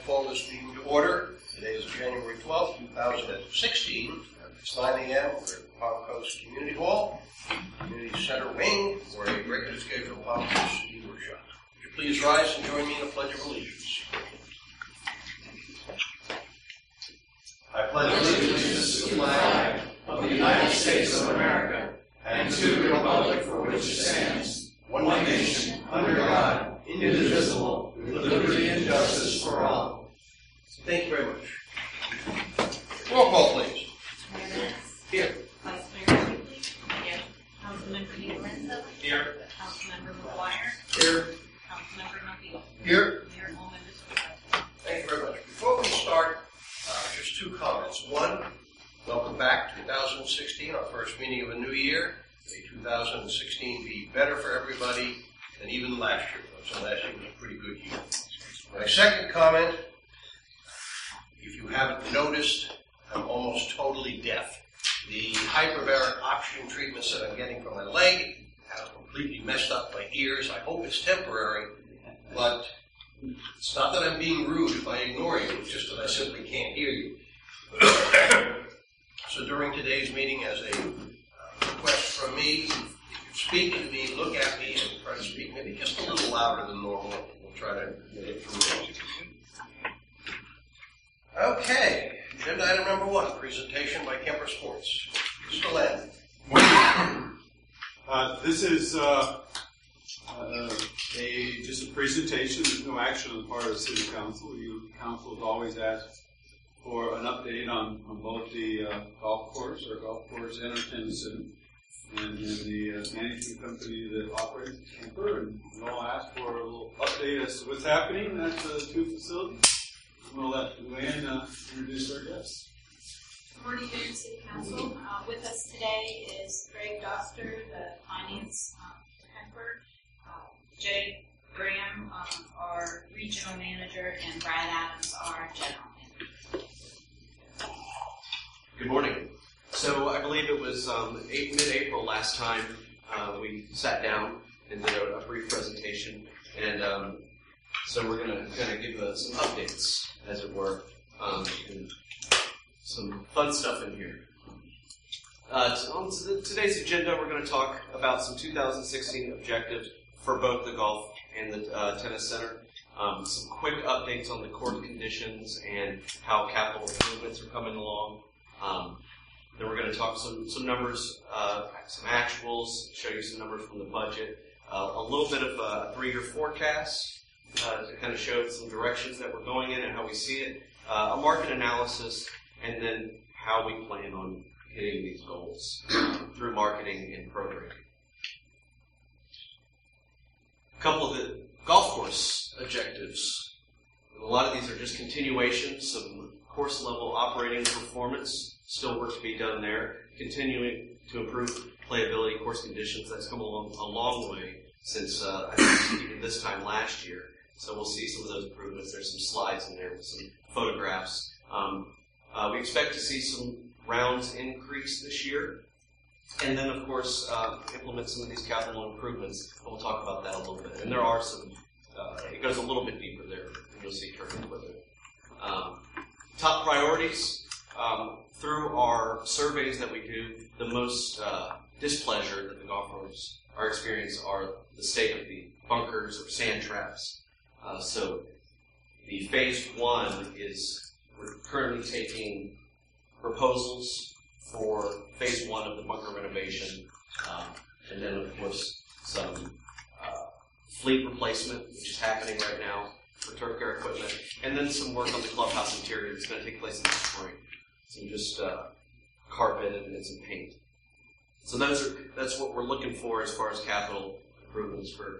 call this meeting to order. Today is January 12th, 2016. It's 9 a.m. We're at Palm Coast Community Hall, Community Center Wing, for a regularly scheduled Palm Coast City Workshop. Would you please rise and join me in the Pledge of Allegiance? I pledge allegiance to the flag of the United States of America and to the republic for which it stands, one nation, under God, indivisible, with liberty and justice for all. Thank you very much. Roll call, please. Here. Vice Mayor Quigley. Here. Councilmember DiLorenzo. Here. Councilmember McGuire. Here. Councilmember Navil. Here. Mayor Holman is present. Thank you very much. Before we start, just two comments. One, welcome back, 2016, our first meeting of a new year. May 2016 be better for everybody than even last year. So last year was a pretty good year. My second comment, if you haven't noticed, I'm almost totally deaf. The hyperbaric oxygen treatments that I'm getting for my leg have completely messed up my ears. I hope it's temporary, but it's not that I'm being rude if I ignore you, it's just that I simply can't hear you. So during today's meeting, as a request from me, if you're speaking to me, look at me and try to speak maybe just a little louder than normal. We'll try to get it through. Okay, agenda item number 1, presentation by Kemper Sports. Mr. Len. This is just a presentation. There's no action on the part of the City Council. The Council has always asked for an update on both the golf course Entertainment Center, and the management company that operates Kemper, and we all asked for a little update as to what's happening at the two facilities. We'll let Luann introduce our guests. Good morning, Mayor and City Council. With us today is Greg Doster, the Finance Kemper, Jay Graham, our Regional Manager, and Brad Adams, our General Manager. Good morning. So I believe it was mid-April last time we sat down and did a brief presentation, and so we're going to kind of give some updates, as it were, and some fun stuff in here. On today's agenda, we're going to talk about some 2016 objectives for both the golf and the tennis center. Some quick updates on the court conditions and how capital improvements are coming along. Then we're going to talk some numbers, some actuals, show you some numbers from the budget, a little bit of a 3-year forecast to kind of show some directions that we're going in and how we see it, a market analysis, and then how we plan on hitting these goals through marketing and programming. A couple of the golf course objectives. A lot of these are just continuations, some course level operating performance. Still work to be done there. Continuing to improve playability, course conditions. That's come along a long way since I think even this time last year. So we'll see some of those improvements. There's some slides in there with some photographs. We expect to see some rounds increase this year. And then, of course, implement some of these capital improvements. And we'll talk about that a little bit. And there are some, it goes a little bit deeper there. And you'll see turning equipment. Top priorities. Through our surveys that we do, the most displeasure that the golfers are experiencing are the state of the bunkers or sand traps. So the phase 1 is we're currently taking proposals for phase 1 of the bunker renovation, and then of course some fleet replacement, which is happening right now for turf care equipment, and then some work on the clubhouse interior that's going to take place in the spring. Some just carpet and some paint. So that's what we're looking for as far as capital improvements for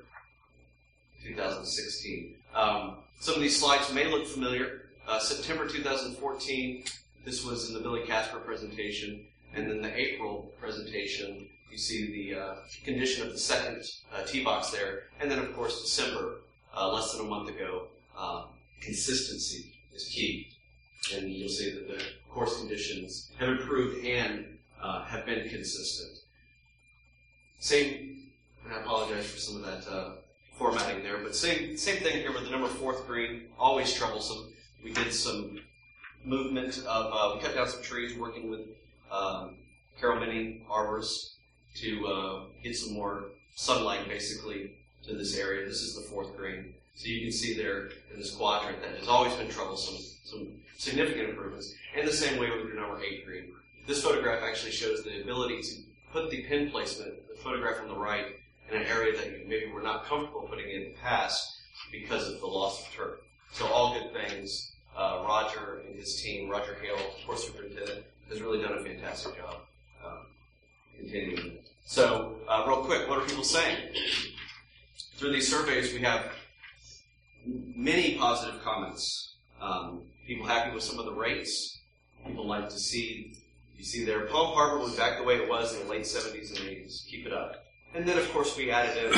2016. Some of these slides may look familiar. September 2014, this was in the Billy Casper presentation, and then the April presentation, you see the condition of the second tee box there, and then of course December, less than a month ago. Consistency is key, and you'll see that the course conditions have improved and have been consistent. Same, and I apologize for some of that formatting there, but same thing here with the number 4th green, always troublesome. We did some movement of, we cut down some trees working with Carol Minnie arborists to get some more sunlight basically to this area. This is the 4th green. So you can see there in this quadrant that has always been troublesome, some significant improvements. And the same way with your number 8 green. This photograph actually shows the ability to put the pin placement, the photograph on the right, in an area that you maybe were not comfortable putting in the past because of the loss of turf. So all good things. Roger and his team, Roger Hale, course superintendent, has really done a fantastic job continuing. So real quick, what are people saying? Through these surveys, we have many positive comments. People happy with some of the rates. People like to see, you see there, Palm Harbor was back the way it was in the late 70s and 80s. Keep it up. And then, of course, we added in,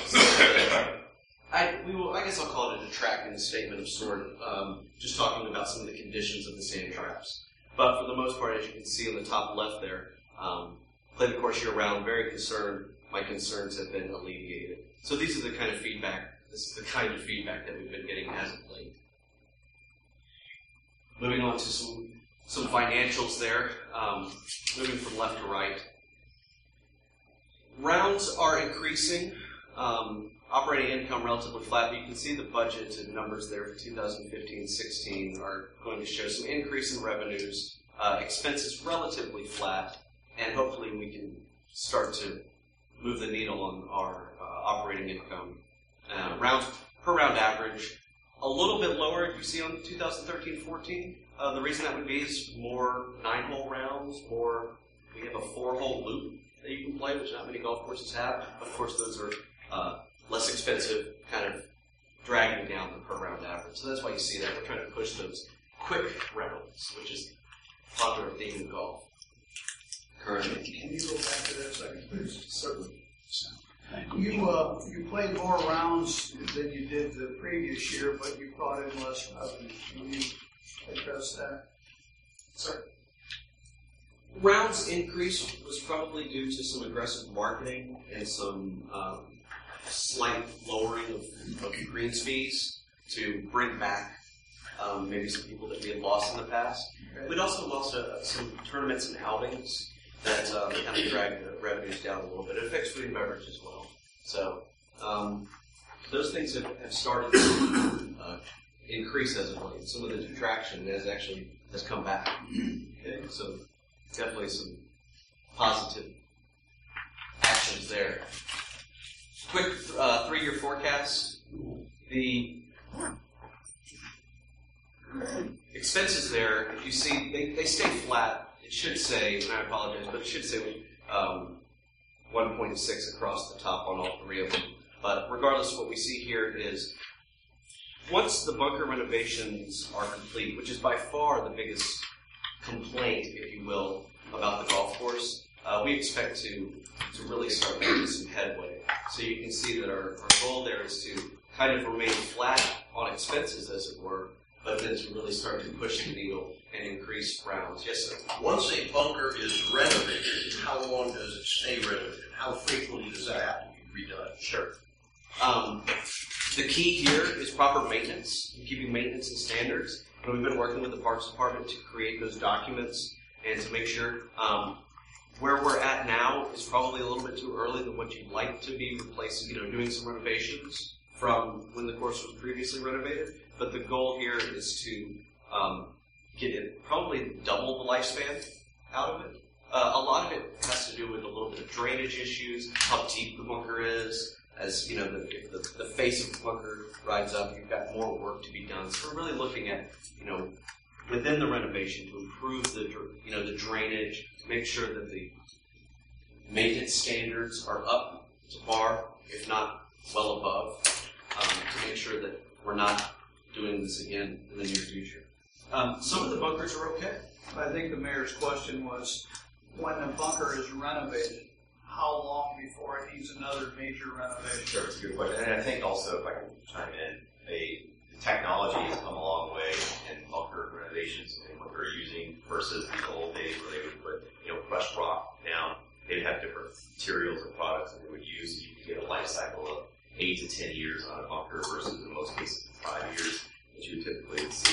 I guess I'll call it a detracting statement of sort, just talking about some of the conditions of the sand traps. But for the most part, as you can see on the top left there, play the course year-round, very concerned. My concerns have been alleviated. So these are the kind of feedback, this is the kind of feedback that we've been getting as of late. Moving on to some financials there, moving from left to right. Rounds are increasing. Operating income relatively flat, but you can see the budget and numbers there for 2015-16 are going to show some increase in revenues, expenses relatively flat, and hopefully we can start to move the needle on our operating income. Rounds per round average, a little bit lower, you see on 2013-14. The reason that would be is more 9-hole rounds, we have a 4-hole loop that you can play, which not many golf courses have. Of course, those are less expensive, kind of dragging down the per round average. So that's why you see that. We're trying to push those quick rounds, which is a popular theme in golf currently. Can you go back to that a second, please? Certainly. You played more rounds than you did the previous year, but you brought in less revenue. Can you address that? Sorry. Rounds increase was probably due to some aggressive marketing and some slight lowering of greens fees to bring back maybe some people that we had lost in the past. We'd also lost some tournaments and outings that kind of dragged the revenues down a little bit. It affects food and beverage as well. So those things have started to increase as of late. Some of the detraction has come back. Okay? So definitely some positive actions there. Quick 3-year forecast. The expenses there, if you see, they stay flat. It should say, and I apologize, but it should say 1.6 across the top on all 3 of them. But regardless, what we see here is once the bunker renovations are complete, which is by far the biggest complaint, if you will, about the golf course, we expect to really start making some headway. So you can see that our goal there is to kind of remain flat on expenses, as it were, but then to really start to push the needle and increase rounds. Yes, sir? Once a bunker is renovated, how long does it stay renovated? How frequently does that have to be redone? Sure. The key here is proper maintenance, keeping maintenance and standards. And we've been working with the Parks Department to create those documents and to make sure where we're at now is probably a little bit too early than what you'd like to be replacing, doing some renovations from when the course was previously renovated. But the goal here is to get it probably double the lifespan out of it. A lot of it has to do with a little bit of drainage issues, how deep the bunker is. As if the face of the bunker rides up, you've got more work to be done. So we're really looking at, within the renovation to improve the drainage, to make sure that the maintenance standards are up to par, if not well above, to make sure that we're not doing this again in the near future. Some of the bunkers are okay. I think the mayor's question was, when the bunker is renovated, how long before it needs another major renovation? Sure, it's a good question. And I think also, if I can chime in, the technology has come a long way in bunker renovations and what they're using versus the old days where they would put, crushed rock down. They'd have different materials and products that they would use, so you could get a life cycle of 8 to 10 years on a bunker versus in most cases 5 years, which you would typically see. What you've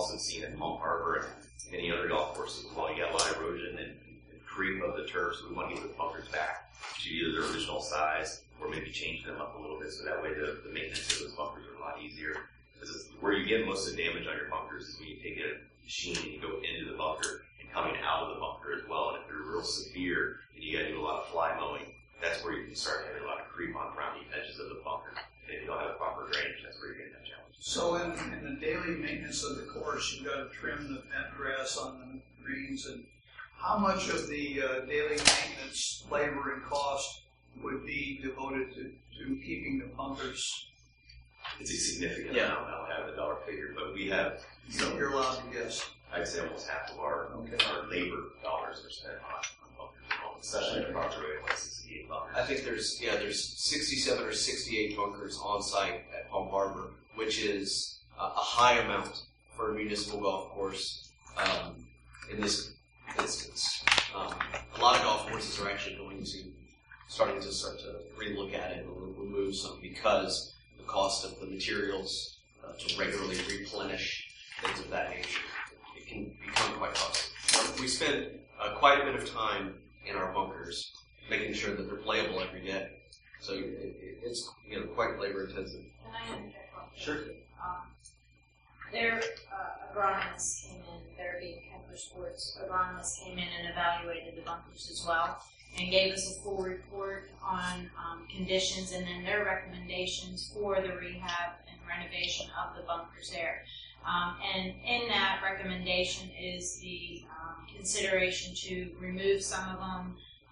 also seen at Palm Harbor and many other golf courses as well. You got a lot of erosion and creep of the turf, so we want to get the bunkers back to either their original size or maybe change them up a little bit so that way the maintenance of those bunkers are a lot easier. Because where you get most of the damage on your bunkers is when you take a machine and you go into the bunker and coming out of the bunker as well. And if they're real severe and you got to do a lot of fly mowing, that's where you can start having a lot of creep on around the edges of the bunker. And if you don't have proper drainage, that's where you're going to have challenges. So in the daily maintenance of the course, you've got to trim the bent grass on the greens, and how much of the daily maintenance labor and cost would be devoted to keeping the bunkers? It's a significant amount. I don't have the dollar figure, but we have. You're allowed to guess. I'd say almost half of our labor dollars are spent on bunkers, especially in the Parkway, like 68 bunkers. I think there's 67 or 68 bunkers on site at Palm Harbor, which is a high amount for a municipal golf course. In this instance, a lot of golf courses are actually starting to relook at it and remove some because the cost of the materials to regularly replenish things of that nature, it can become quite costly. So we spend quite a bit of time in our bunkers making sure that they're playable every day. So it's quite labor intensive. Can I interject one thing? Sure. Their agronomists came in, there being Kemper Sports, agronomists came in and evaluated the bunkers as well and gave us a full report on conditions and then their recommendations for the rehab and renovation of the bunkers there. And in that recommendation is the consideration to remove some of them,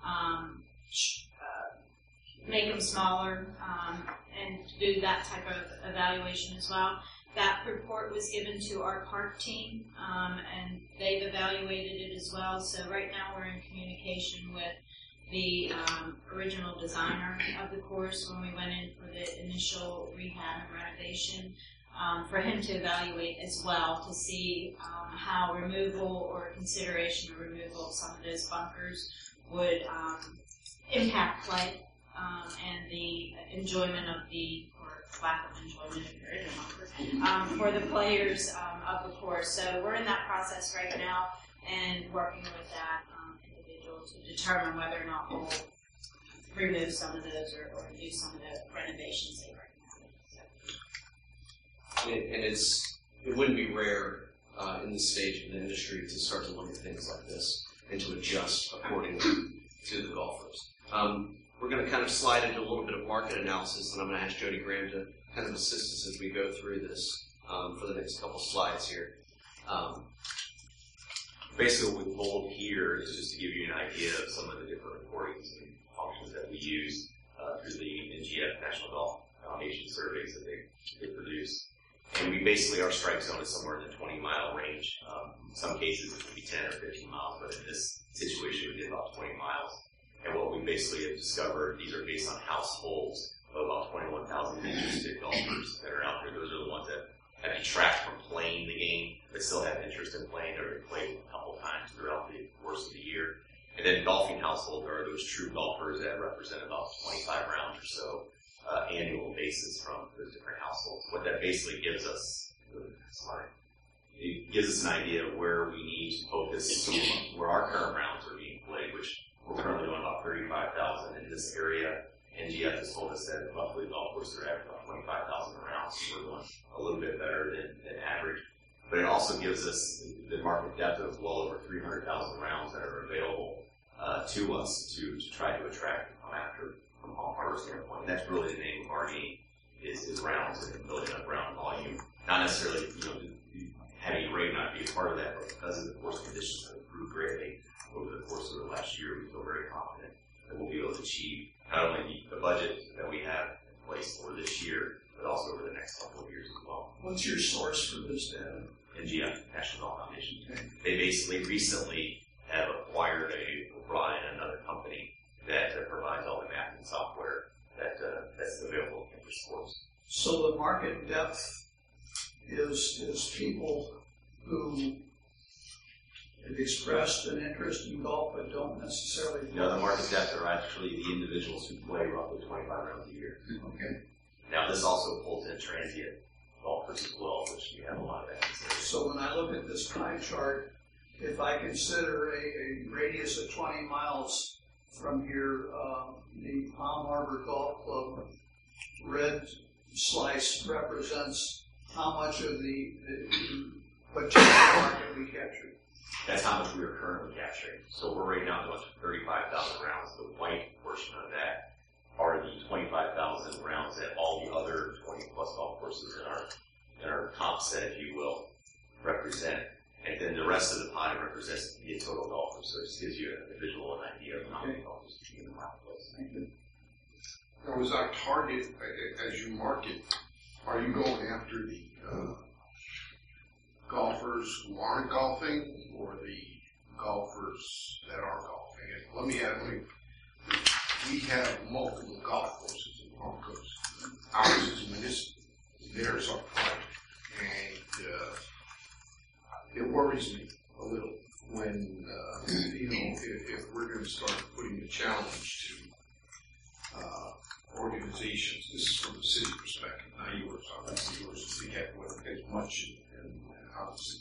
make them smaller, and do that type of evaluation as well. That report was given to our park team, and they've evaluated it as well. So right now we're in communication with the original designer of the course when we went in for the initial rehab and renovation, for him to evaluate as well to see how removal or consideration of removal of some of those bunkers would impact play and the enjoyment of the, or lack of enjoyment if there is a bunker, for the players of the course. So we're in that process right now and working with that individual to determine whether or not we'll remove some of those or do some of the renovations they recommended. And it wouldn't be rare in this stage of the industry to start to look at things like this and to adjust accordingly to the golfers. We're going to kind of slide into a little bit of market analysis, and I'm going to ask Jody Graham to kind of assist us as we go through this for the next couple slides here. Basically, what we pulled here is just to give you an idea of some of the different reportings and functions that we use through the NGF National Golf Foundation surveys that they produce. And we basically, our strike zone is somewhere in the 20-mile range. In some cases, it could be 10 or 15 miles, but in this situation, we did about 20 miles. And what we basically have discovered, these are based on households of about 21,000 interested golfers that are out there. Those are the ones that have detracted from playing the game, but still have interest in playing. They're going to play a couple times throughout the course of the year. And then golfing households are those true golfers that represent about 25 rounds or so annual basis from those different households. What that basically gives us, it gives us an idea of where we need to focus, where our current rounds are being played, which we're currently doing about 35,000 in this area. NGF has told us that roughly golf courses are averaging about 25,000 rounds, so we're doing a little bit better than average. But it also gives us the market depth of well over 300,000 rounds that are available to us to try to attract and come after from a Palm Harbor standpoint. And that's really the name of our game is rounds and building up round volume. Not necessarily, having a rate not be a part of that, but because of the course conditions have improved greatly over the course of the last year, we feel very confident that we'll be able to achieve not only the budget that we have in place for this year, but also over the next couple of years as well. What's your source for this data? NGF, National Golf Foundation. They basically recently have acquired brought in another company that provides all the mapping software that's available in sports. So the market depth is people who have expressed an interest in golf but don't necessarily. No, the market depth are actually the individuals who play roughly 25 rounds a year. Okay. Now, this also pulls in transient golfers as well, which we have a lot of that consideration. So when I look at this pie chart, if I consider a radius of 20 miles from here, the Palm Harbor Golf Club red slice represents how much of the potential market we captured. That's how much we are currently capturing. So we're right now doing 35,000 rounds. The white portion of that are the 25,000 rounds that all the other 20 plus golf courses in our comp set, if you will, represent. And then the rest of the pie represents the total golfers. So it just gives you a visual and idea of how many golfers in the marketplace. Now, is our target, as you market, are you going after the golfers who aren't golfing or the golfers that are golfing? And let me add, we have multiple golf courses in Palm Coast. Ours is municipal, theirs are private. And it worries me a little when, if we're going to start putting a challenge to organizations. This is from the city perspective, not yours. Obviously, yours is to get as much and obviously.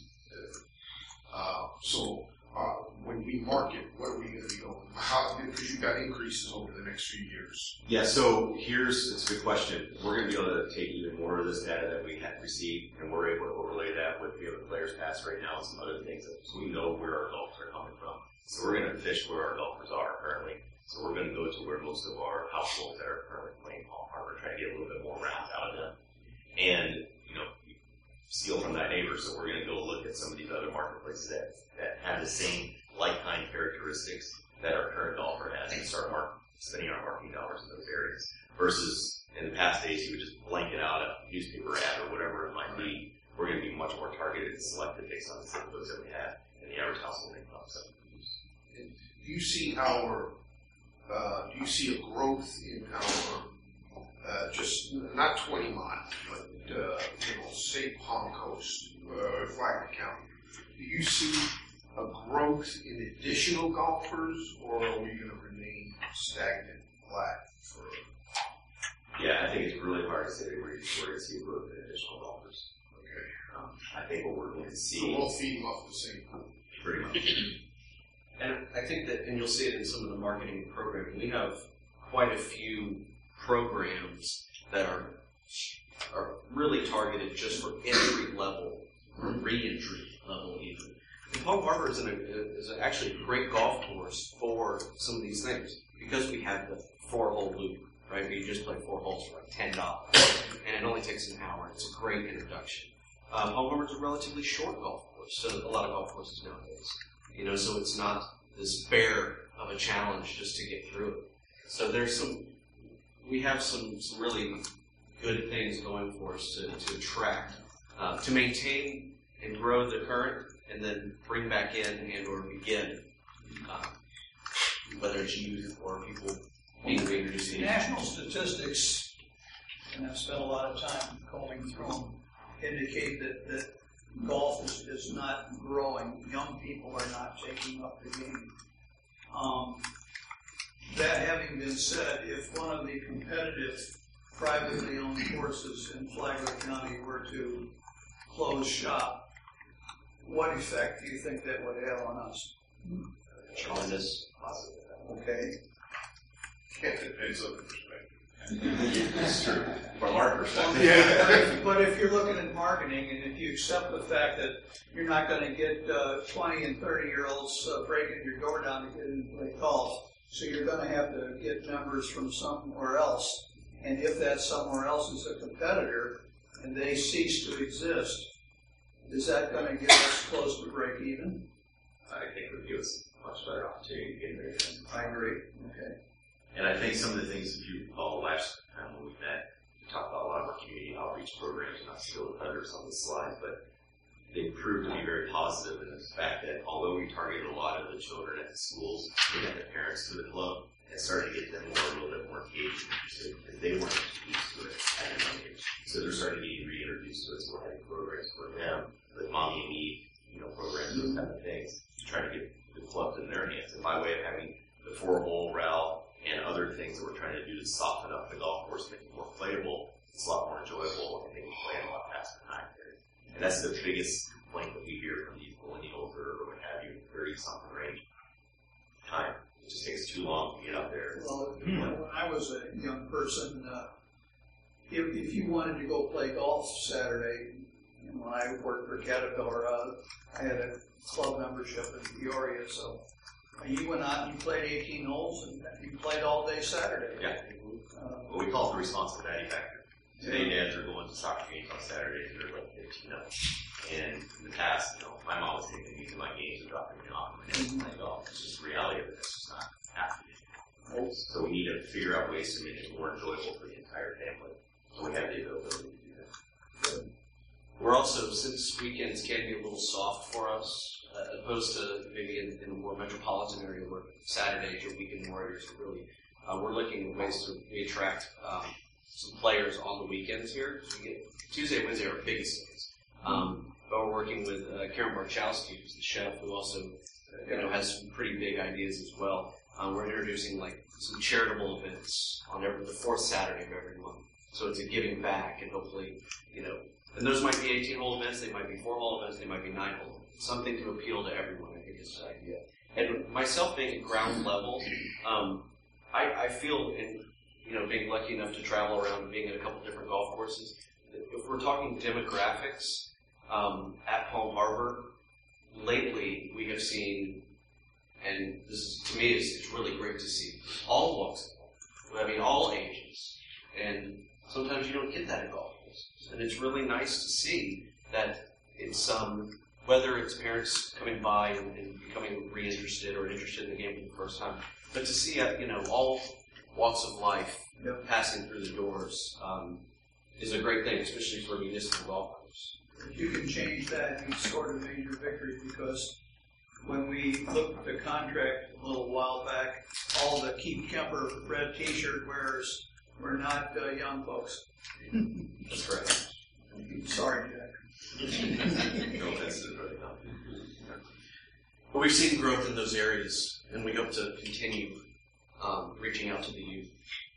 So when we market, what are we going to be going? Because you've got increases over the next few years. Yeah, so it's a good question. We're going to be able to take even more of this data that we have received, and we're able to overlay that with the Players Pass right now and some other things, so we know where our golfers are coming from. So we're going to fish where our golfers are currently. So we're going to go to where most of our households that are currently playing Palm Harbor, try to get a little bit more rounds out of them. And, steal from that neighbor. So we're going to go look at some of these other marketplaces that have the same like-kind characteristics that our current golfer has and start spending our marketing dollars in those areas. Versus in the past days, you would just blanket out a newspaper ad or whatever it might be. We're going to be much more targeted and selective based on the zip codes that we have and the average household income. So, do you see a growth in our, just not 20 miles, but, say Palm Coast, Flagler County? Do you see a growth in additional golfers, or are we going to remain stagnant, flat for? Yeah, I think it's really hard to say that we're going to see a growth in additional golfers. Okay. I think what we're going to see. So we'll feed them off the same pool. Pretty much. And I think that, and you'll see it in some of the marketing programming, we have quite a few programs that are really targeted just for entry level or re-entry level even. And Palm Harbor is actually a great golf course for some of these things because we have the 4-hole loop, right? Where you just play 4 holes for like $10, and it only takes an hour. It's a great introduction. Palm Harbor is a relatively short golf course, so a lot of golf courses nowadays, so it's not this bear of a challenge just to get through it. So we have some really good things going for us to attract, to maintain and grow the current, and then bring back in and or begin, whether it's youth or people being reintroduced. National statistics, and I've spent a lot of time combing through them, indicate that golf is not growing. Young people are not taking up the game. That having been said, if one of the competitive privately owned courses in Flagler County were to close shop, what effect do you think that would have on us? Tremendous positive. Okay. It depends on the perspective. It's true. From our perspective. Yeah. But if you're looking at marketing, and if you accept the fact that you're not going to get 20 and 30-year-olds breaking your door down to get in and play golf, so you're going to have to get members from somewhere else. And if that somewhere else is a competitor and they cease to exist, is that going to get us close to break even? I think it would give us a much better opportunity to get in there. I agree. Okay. And I think some of the things, if you recall last time when we met, we talked about a lot of our community outreach programs, not still the others on the slide, but they proved to be very positive in the fact that although we targeted a lot of the children at the schools, we got the parents to the club and started to get them a little bit more engaged and interested because they weren't introduced to it at a young age. So they're starting to get reintroduced to it. So we're having programs for them, like Mommy and Me, programs, those kind of things, to try to get the clubs in their hands. And by way of having the 4-hole route and other things that we're trying to do to soften up the golf course, make it more playable, it's a lot more enjoyable, and they can play in a lot faster time period. And that's the biggest complaint that we hear from these millennials or what have you, 30-something range. Time. It just takes too long to get out there. Well, when I was a young person, if you wanted to go play golf Saturday, and when I worked for Caterpillar, I had a club membership in Peoria, so you went out and you played 18 holes, and you played all day Saturday. Yeah. Well, we call it the responsible daddy factor. Today, dads are going to soccer games on Saturdays, and they're like 15 up. And in the past, my mom was taking me to my games and dropping me off and playing golf. It's just the reality of it. That's just not happening. So we need to figure out ways to make it more enjoyable for the entire family. So we have the ability to do that. We're also, since weekends can be a little soft for us, opposed to maybe in a more metropolitan area where Saturdays or weekend warriors are really, we're looking at ways to attract some players on the weekends here. So we get Tuesday and Wednesday are our biggest days. But we're working with Karen Barchowski, who's the chef, who also has some pretty big ideas as well. We're introducing like some charitable events on the fourth Saturday of every month. So it's a giving back, and hopefully, and those might be 18-hole events, they might be 4-hole events, they might be 9-hole events. Something to appeal to everyone, I think is the idea. And myself being at ground level, I feel, being lucky enough to travel around and being at a couple different golf courses, if we're talking demographics at Palm Harbor, lately we have seen, and this is, to me, it's really great to see, all walks of life. I mean, all ages. And sometimes you don't get that at golf courses. And it's really nice to see that it's, whether it's parents coming by and becoming reinterested or interested in the game for the first time, but to see, all walks of life passing through the doors is a great thing, especially for a municipal golf course. If you can change that, you've scored a major victory, because when we looked at the contract a little while back, all the Keith Kemper red T-shirt wearers were not young folks. That's correct. Sorry, Jack. No offense to the brother. But we've seen growth in those areas, and we hope to continue reaching out to the youth.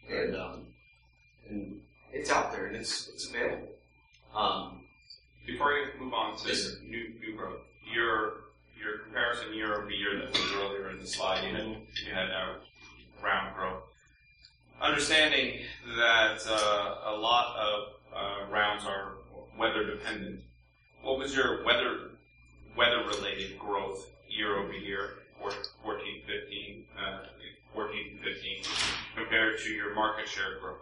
And it's out there, and it's available. Before you move on to new growth, your comparison year over year that was earlier in the slide, you had round growth. Understanding that a lot of rounds are weather dependent, what was your weather related growth year over year, 14 to 15, compared to your market share growth?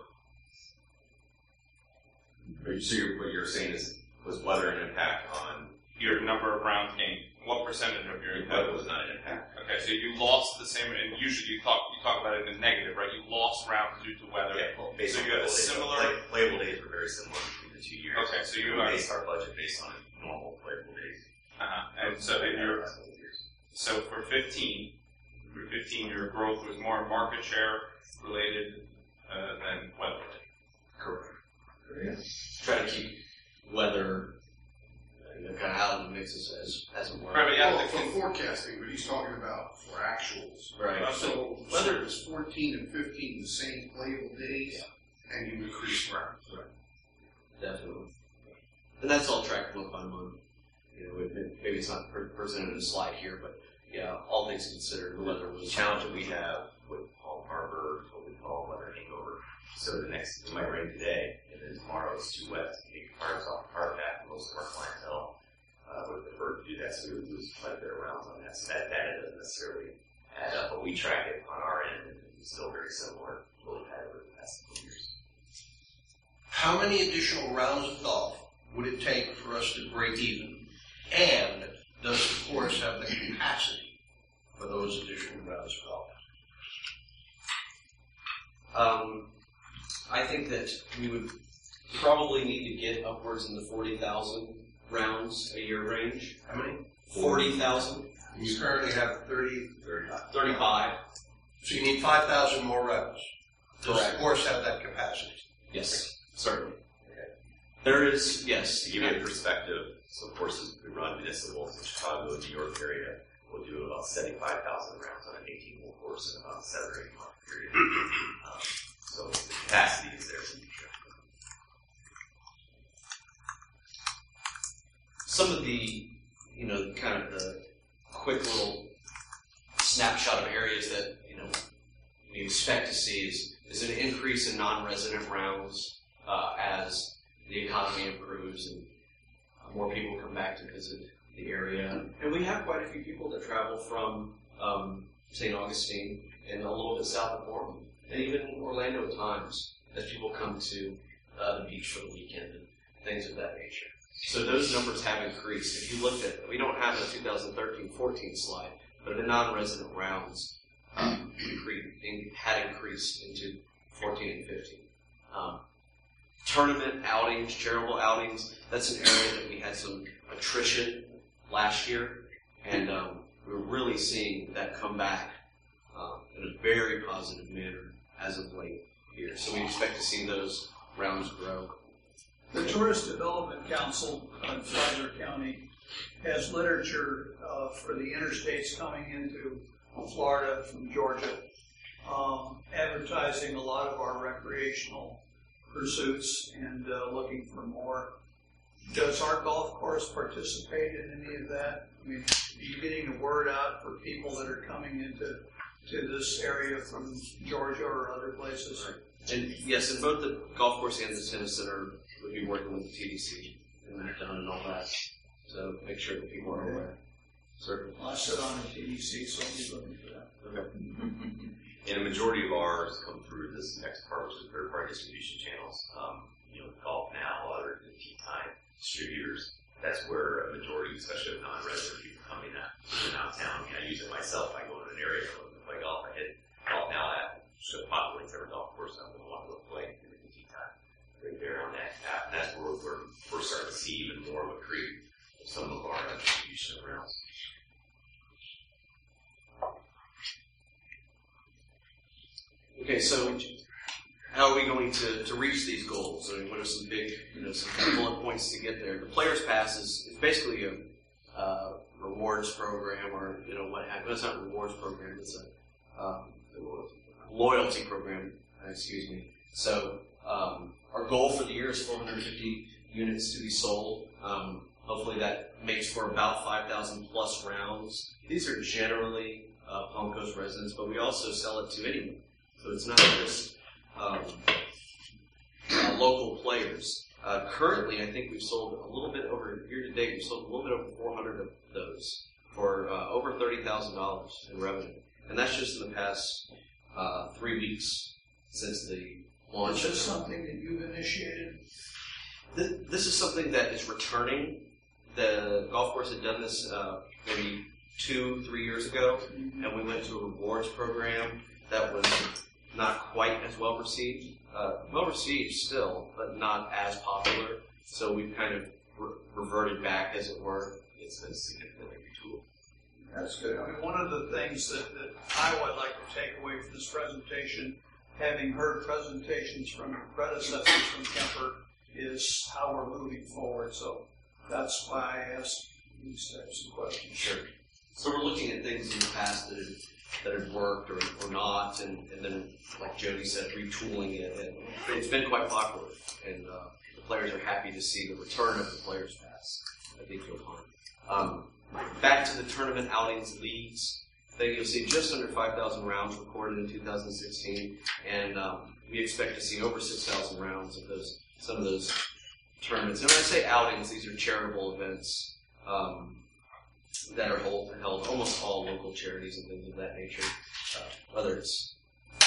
So what you're saying was weather an impact on your number of rounds gained? What percentage of your weather was not an impact? Okay, so you lost the same, and usually you talk about it in the negative, right? You lost rounds due to weather. Yeah, well, so you had a similar playable days were very similar between the 2 years. Okay, so you based our budget based on normal playable days. And so for 15, your growth was more market share related than weather related. Correct. Try to keep weather kind of out of the mix as it were. Right, but Well, for forecasting, but he's talking about for actuals. Right. So whether it's 14 and 15, the same playable days, and you increase rounds. Right. Definitely. And that's all tracked month by month. Maybe it's not presented in a slide here, but all things considered, the weather was The challenge that we have with Palm Harbor is what we call weather hangover. So it might rain today, and then tomorrow it's too wet to take your cars off the car path. Most of our clientele would prefer to do that, so we would lose quite a bit of rounds on that. So that data doesn't necessarily add up, but we track it on our end, and it's still very similar to what we've had over the past couple of years. How many additional rounds of golf would it take for us to break even? And does the course have the capacity for those additional rounds of golf? I think that we would probably need to get upwards in the 40,000 rounds a year range. How many? 40,000. You currently have 35. So you need 5,000 more rounds. Does Correct. the course have that capacity? Yes, certainly. There is, yes. To give you a perspective, so courses we run municipals in Chicago and New York area will do about 75,000 rounds on an 18-hole course in about a 7 or 8 month period. So the capacity is there. Some of the kind of the quick little snapshot of areas that, we expect to see is an increase in non-resident rounds as the economy improves and more people come back to visit the area. And we have quite a few people that travel from St. Augustine and a little bit south of Ormond, and even Orlando at times, as people come to the beach for the weekend and things of that nature. So those numbers have increased. If you looked at, we don't have a 2013-14 slide, but the non-resident rounds had increased into 14 and 15. Tournament outings, charitable outings, that's an area that we had some attrition last year, and we're really seeing that come back in a very positive manner as of late here. So we expect to see those rounds grow. The Tourist Development Council in Flagler County has literature for the interstates coming into Florida from Georgia, advertising a lot of our recreational pursuits and looking for more. Does our golf course participate in any of that? I mean, are you getting the word out for people that are coming into this area from Georgia or other places? Right. And yes, in both the golf course and the tennis center, we'll be working with the TDC and that done and all that. So make sure that people are aware. Certainly. Well, I sit on the TDC, so I'll be looking for that. Okay. And a majority of ours come through this next part, which is third-party distribution channels. Golf Now, other Tee Time distributors. That's where a majority, especially of non-resident people coming out of town. I use it myself. I go in an area to play golf. I hit Golf Now app, so it populates every golf course I'm going to want to go play in the Tee Time right there on that app. And that's where we're starting to see even more of a creep of some of our distribution rounds. Okay, so how are we going to reach these goals? I mean, what are some big, some bullet points to get there? The Players Pass is basically a rewards program, or what have you. It's not a rewards program. It's a loyalty program. Excuse me. So our goal for the year is 450 units to be sold. Hopefully that makes for about 5,000 plus rounds. These are generally Palm Coast residents, but we also sell it to anyone. So it's not just local players. Currently, I think we've sold a little bit over, year to date, we've sold a little bit over 400 of those for over $30,000 in revenue. And that's just in the past 3 weeks since the launch. Is this something that you've initiated? This is something that is returning. The golf course had done this maybe 2-3 years ago, and we went to a rewards program that was not quite as well received. Well received still, but not as popular. So we've kind of reverted back, as it were. It's been significantly retooled. That's good. I mean, one of the things that I would like to take away from this presentation, having heard presentations from your predecessors from Kemper, is how we're moving forward. So that's why I asked these types of questions. Sure. So we're looking at things in the past that have worked or not, and then, like Jody said, retooling it. And it's been quite popular, and the players are happy to see the return of the Players Pass at the Field Pond. Back to the tournament outings leagues. You'll see just under 5,000 rounds recorded in 2016, and we expect to see over 6,000 rounds of some of those tournaments. And when I say outings, these are charitable events that are held almost all local charities and things of that nature. Whether it's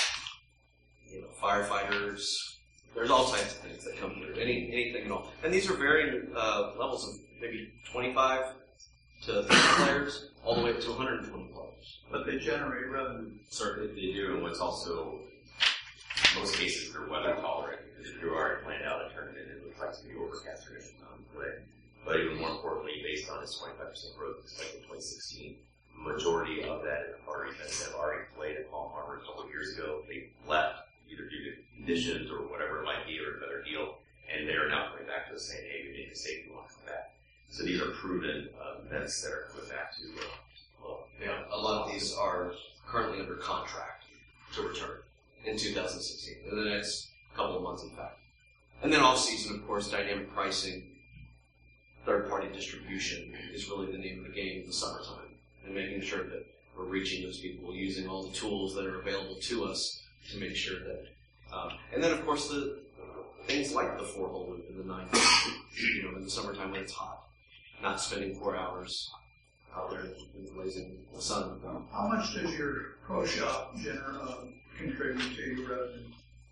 firefighters, there's all types of things that come through. Anything at all. And these are varying levels of maybe 25 to 30 players, all the way up to 120 players. But they generate revenue. Certainly they do, and what's also, in most cases, they're weather tolerant, because if you already planned out a tournament, it looks like it's going to be overcast or play. But even more importantly, based on its 25% growth expected in 2016, the majority of that are events that have already played at Palm Harbor a couple of years ago. They left, either due to conditions or whatever it might be, or a better deal, and they are now coming back to us saying, hey, we made a mistake, we want to come back. So these are proven events that are coming back to Yeah, a lot of these are currently under contract to return in 2016, in the next couple of months, in fact. And then off-season, of course, dynamic pricing, third-party distribution is really the name of the game in the summertime, and making sure that we're reaching those people using all the tools that are available to us to make sure that, and then of course the things like the 4-hole loop and the 9-hole, in the summertime when it's hot, not spending 4 hours out there in the blazing sun. How much does your pro shop contribute to your revenue?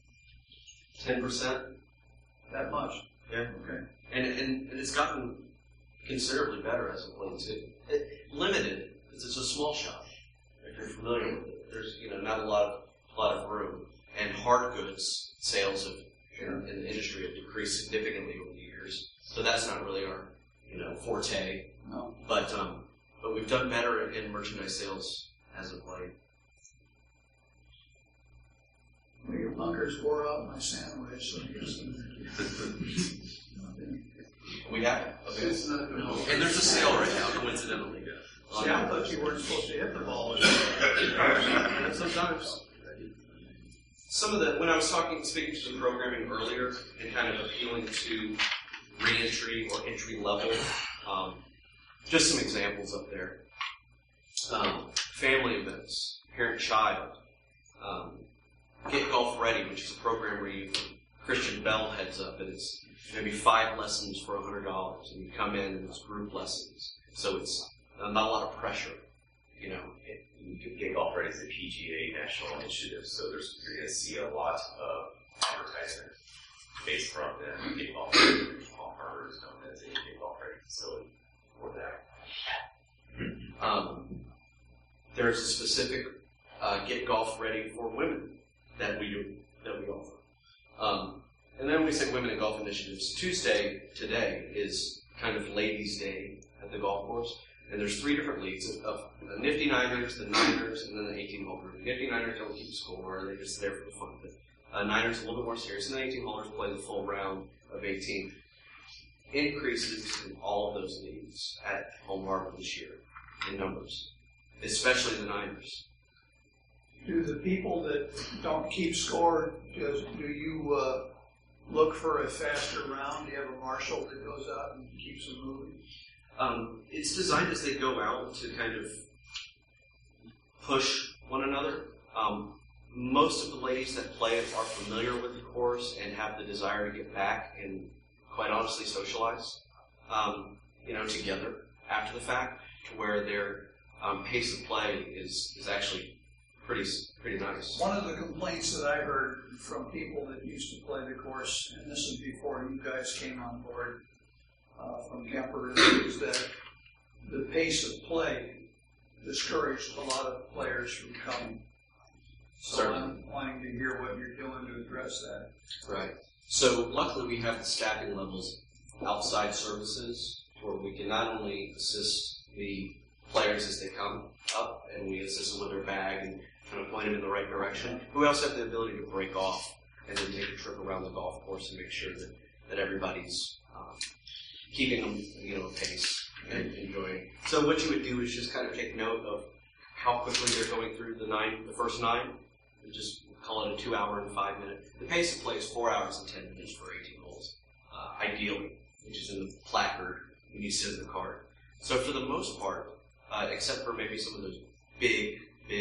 10%. That much? Yeah. Okay. And it's gotten considerably better as of late too. Limited, because it's a small shop. If you're familiar with it, there's not a lot of room. And hard goods sales in the industry have decreased significantly over the years. So that's not really our forte. No. But we've done better in merchandise sales as of late. Well, your bunkers wore out my sandwich, so I guess. We have. Okay. And there's a sale right now, coincidentally. See, I thought you weren't supposed to hit the ball. Sometimes. When I was speaking to the programming earlier and kind of appealing to re-entry or entry level, just some examples up there. Family events, parent-child, Get Golf Ready, which is a program where Christian Bell heads up, and it's maybe 5 lessons for $100, and you come in and it's group lessons. So it's not a lot of pressure, Get Golf Ready is the PGA national initiative, so you're going to see a lot of advertisement based from the Get Golf Ready. Palm Harbor is known as a Get Golf Ready facility for that. There's a specific Get Golf Ready for women that we offer. And then we say Women in Golf Initiatives. Tuesday, today, is kind of Ladies' Day at the golf course. And there's 3 different leagues of the Nifty Niners, the Niners, and then the 18-hole group. Nifty Niners don't keep score, they're just there for the fun of it. Niners a little bit more serious, and the 18-holers play the full round of 18. Increases in all of those leagues at Home Harbor this year in numbers, especially the Niners. Do the people that don't keep score, do you look for a faster round? Do you have a marshal that goes out and keeps them moving? It's designed as they go out to kind of push one another. Most of the ladies that play are familiar with the course and have the desire to get back and, quite honestly, socialize, together after the fact, to where their pace of play is actually pretty nice. One of the complaints that I heard from people that used to play the course, and this is before you guys came on board, from Kemper, is that the pace of play discouraged a lot of players from coming. So Certainly. I'm wanting to hear what you're doing to address that. Right. So luckily we have the staffing levels outside services where we can not only assist the players as they come up and we assist them with their bag and kind of point them in the right direction, but we also have the ability to break off and then take a trip around the golf course and make sure that everybody's keeping them, pace and enjoying. So what you would do is just kind of take note of how quickly they're going through the first 9, and just call it a 2 hour and 5 minute. The pace of play is 4 hours and 10 minutes for 18 holes, ideally, which is in the placard when you sit in the cart. So for the most part, except for maybe some of those big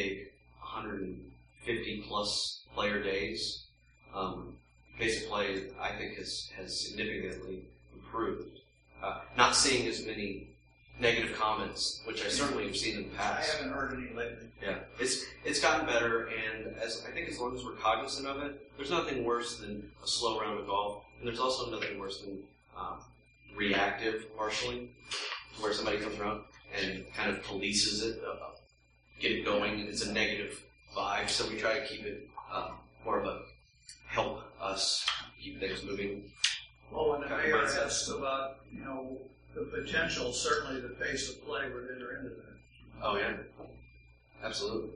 150 plus player days, pace of play I think has significantly improved. Not seeing as many negative comments, which I certainly have seen in the past. I haven't heard any lately. Yeah, it's gotten better, and as long as we're cognizant of it, there's nothing worse than a slow round of golf, and there's also nothing worse than reactive marshalling, where somebody comes around and kind of polices it, get it going, and it's a negative vibe. So we try to keep it more of a help us keep things moving. Well, when the mayor asked about, the potential, certainly the pace of play would enter into that. Oh yeah, absolutely.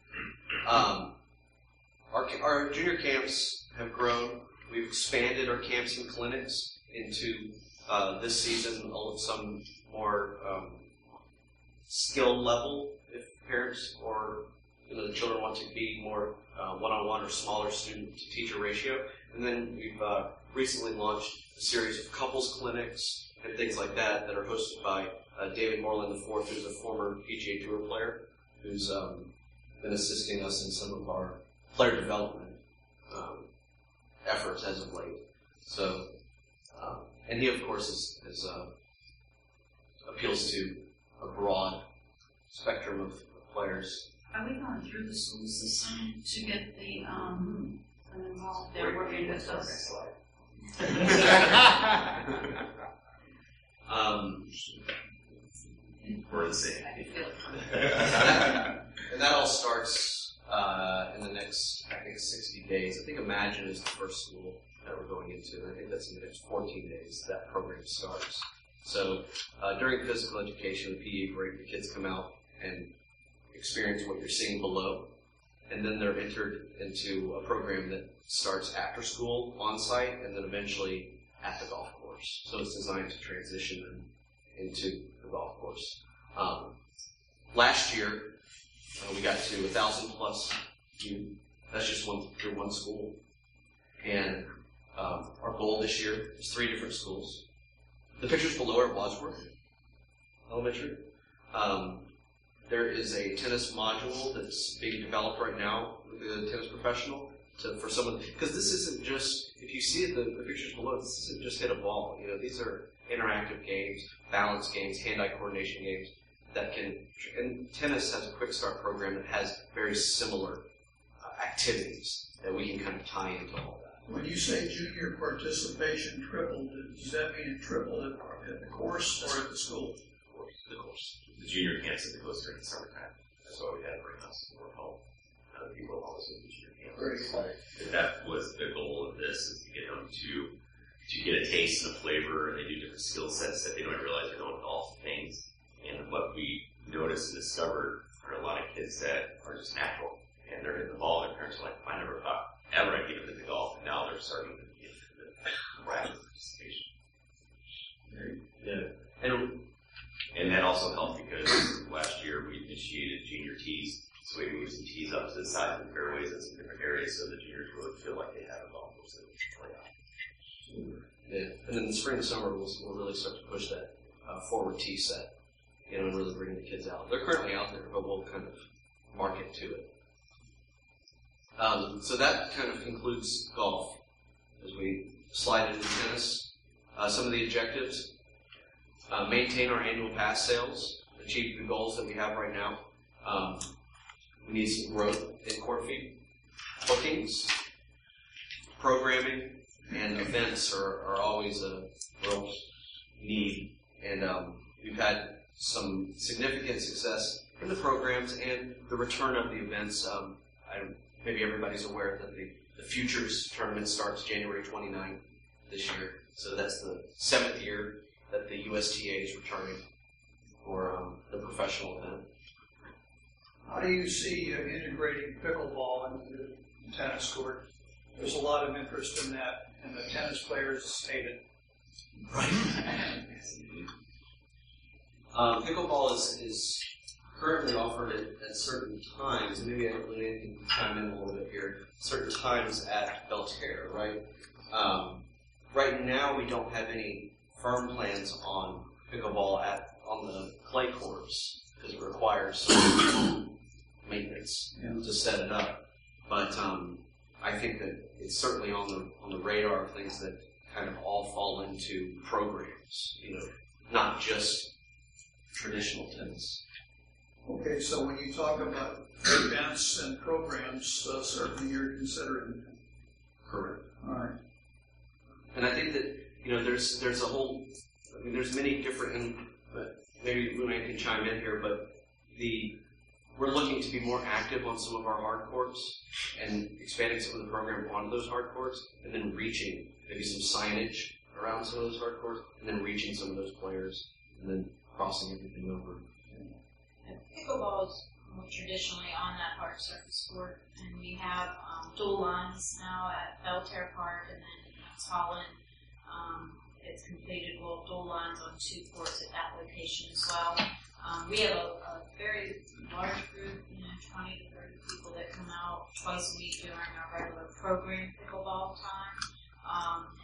Our junior camps have grown. We've expanded our camps and clinics into this season some more skill level. If parents or the children want to be more one-on-one or smaller student-to-teacher ratio, and then we've recently launched a series of couples clinics and things like that are hosted by David Moreland IV, who's a former PGA Tour player, who's been assisting us in some of our player development efforts as of late. So, and he, of course, is appeals to a broad spectrum of players. Are we going through the school system to get them involved? They're working with us. We're the same. I can feel it. And that all starts in the next, I think, 60 days. I think Imagine is the first school that we're going into, and I think that's in the next 14 days that program starts. So during physical education, the PE break, the kids come out and experience what you're seeing below, and then they're entered into a program that starts after school, on site, and then eventually at the golf course. So it's designed to transition them into the golf course. Last year, we got to 1,000 plus youth. That's just through one school. And our goal this year is 3 different schools. The pictures below are Wadsworth Elementary. There is a tennis module that's being developed right now with the tennis professional for someone, because this isn't just, if you see the pictures below, this isn't just hit a ball. You know, these are interactive games, balance games, hand-eye coordination games that can, and tennis has a quick start program that has very similar activities that we can kind of tie into all that. When you say junior participation tripled, does that mean it tripled at the course or at the school? The course. The junior camps at the coast during the summertime. That's why we had to bring us more home. People have always been junior camps. Very exciting. That was the goal of this, is to get them to get a taste and a flavor, and they do different skill sets that they don't realize they're doing all things. And what we noticed and discovered are a lot of kids that are just natural, and they're hitting the ball, and their parents are like, I never thought ever I'd get into the golf, and now they're starting to get into the rapid participation. Yeah. And that also helped because last year we initiated junior tees, so we moved some tees up to the sides of the fairways in some different areas so the juniors really feel like they have a golf course that they can play on. Yeah. And then the spring and summer we'll really start to push that forward tee set, and really bring the kids out. They're currently out there, but we'll kind of market to it. So that kind of concludes golf. As we slide into tennis, some of the objectives: maintain our annual pass sales, achieve the goals that we have right now. We need some growth in court fee bookings, programming, and events are always a real need. And we've had some significant success in the programs and the return of the events. Maybe everybody's aware that the Futures tournament starts January 29th this year. So that's the 7th year that the USTA is returning for the professional event. How do you see integrating pickleball into the tennis court? There's a lot of interest in that, and the tennis players hate it. Right. Pickleball is currently offered at certain times. Maybe I can chime in a little bit here. Certain times at Belterre, right? Right now, we don't have any firm plans on pickleball on the clay courts because it requires some maintenance to set it up. But I think that it's certainly on the radar of things that kind of all fall into programs. Not just traditional tennis. Okay, so when you talk about events and programs, certainly you're considering. Correct. All right. And I think that there's a whole. I mean, there's many different. But maybe Luann can chime in here. But we're looking to be more active on some of our hard courts and expanding some of the program onto those hard courts, and then reaching maybe some signage around some of those hard courts, and then reaching some of those players, and then crossing everything over. And pickleball is more traditionally on that hard surface court, and we have dual lines now at Belterre Park, and then in Holland, it's completed. We'll have dual lines on 2 courts at that location as well. We have a very large group, 20 to 30 people that come out twice a week during our regular program pickleball time.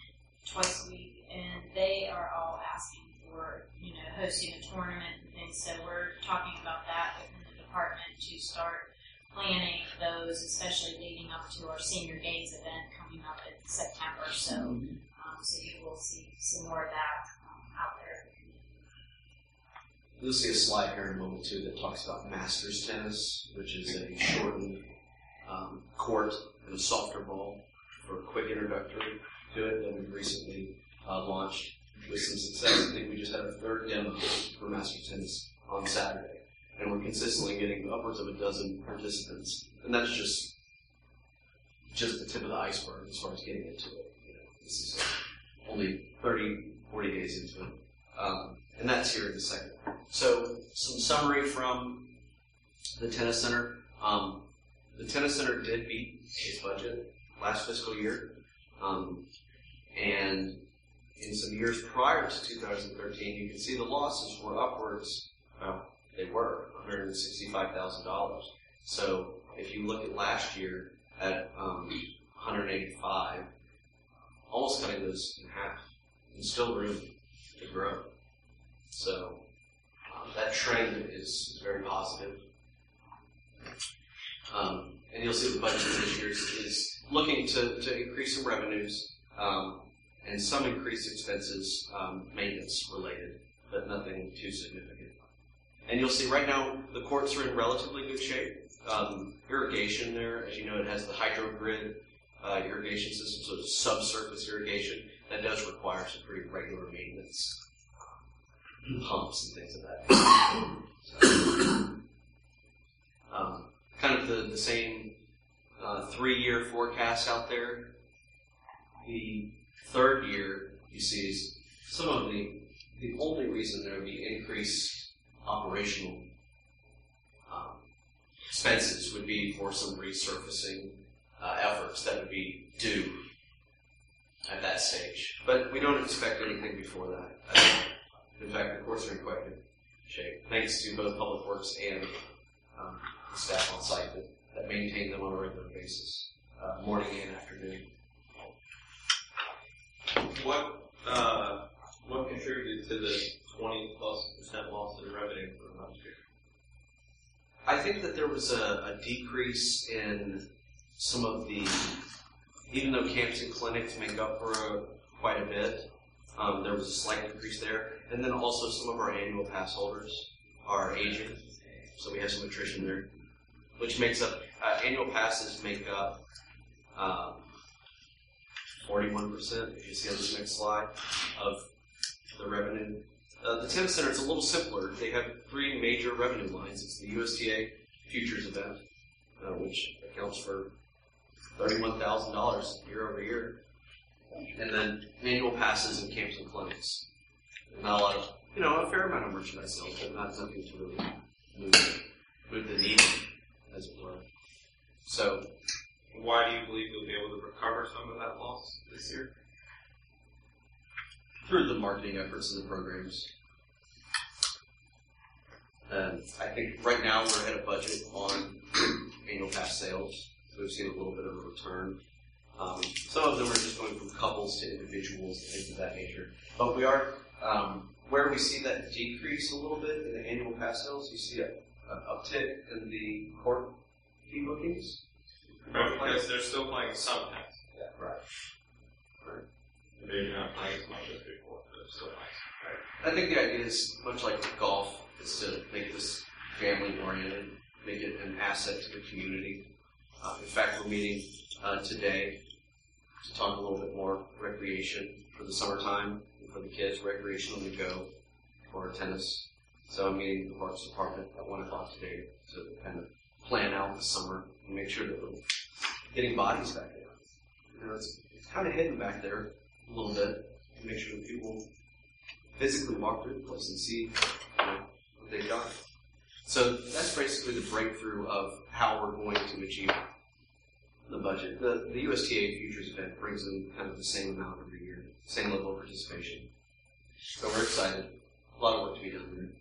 twice a week, and they are all asking for, hosting a tournament and things. So we're talking about that within the department to start planning those, especially leading up to our Senior Days event coming up in September. So, so you will see some more of that out there. You'll see a slide here in a moment too that talks about Masters tennis, which is a shortened court and a softer ball for a quick introductory to it that we've recently launched with some success. I think we just had our third demo for Masters tennis on Saturday, and we're consistently getting upwards of a dozen participants, and that's just the tip of the iceberg as far as getting into it. This is only 30, 40 days into it, and that's here in a second. So, some summary from the Tennis Center. The Tennis Center did beat its budget last fiscal year, and in some years prior to 2013, you can see the losses were upwards. Well, they were $165,000. So, if you look at last year at 185, almost cutting those in half, and still room to grow. So that trend is very positive. And you'll see the budget this year is looking to increase some revenues and some increased expenses, maintenance related, but nothing too significant. And you'll see right now the courts are in relatively good shape. Irrigation there, as you know, it has the hydro grid irrigation system, so it's subsurface irrigation. That does require some pretty regular maintenance, pumps and things of that. So, kind of the same 3-year forecast out there. The third year, you see, is some of the only reason there would be increased operational expenses would be for some resurfacing efforts that would be due at that stage. But we don't expect anything before that. In fact, the courts are in quite good shape, thanks to both Public Works and the staff on site that maintain them on a regular basis, morning and afternoon. What contributed to the 20+% loss in revenue for last year? I think that there was a decrease in some of the, even though camps and clinics make up for quite a bit, there was a slight increase there. And then also some of our annual pass holders are aging, so we have some attrition there, which makes up, annual passes make up 41%, if you see on this next slide, of the revenue. The Tennis Center is a little simpler. They have 3 major revenue lines. It's the USTA Futures event, which accounts for $31,000 year over year. And then annual passes and camps and clinics. Not a lot of, a fair amount of merchandise sales, but not something to really move the needle, as it were. So, why do you believe you'll be able to recover some of that loss this year? Through the marketing efforts and the programs. I think right now we're at a budget on annual pass sales, so we've seen a little bit of a return. Some of them are just going from couples to individuals and things of that nature. But we are, where we see that decrease a little bit in the annual pass sales, you see an uptick in the court fee bookings. Right, because they're still playing some tennis. Yeah, right. Maybe not playing as much as before, but they're still playing. I think the idea is, much like golf, is to make this family-oriented, make it an asset to the community. In fact, we're meeting today to talk a little bit more recreation for the summertime and for the kids, recreation on the go for tennis. So I'm meeting the Parks Department at 1 o'clock today to kind of plan out the summer and make sure that we're getting bodies back there. It's kind of hidden back there a little bit to make sure that people physically walk through the place and see what they've done. So that's basically the breakthrough of how we're going to achieve the budget. The USTA Futures event brings in kind of the same amount every year, same level of participation. So we're excited. A lot of work to be done there.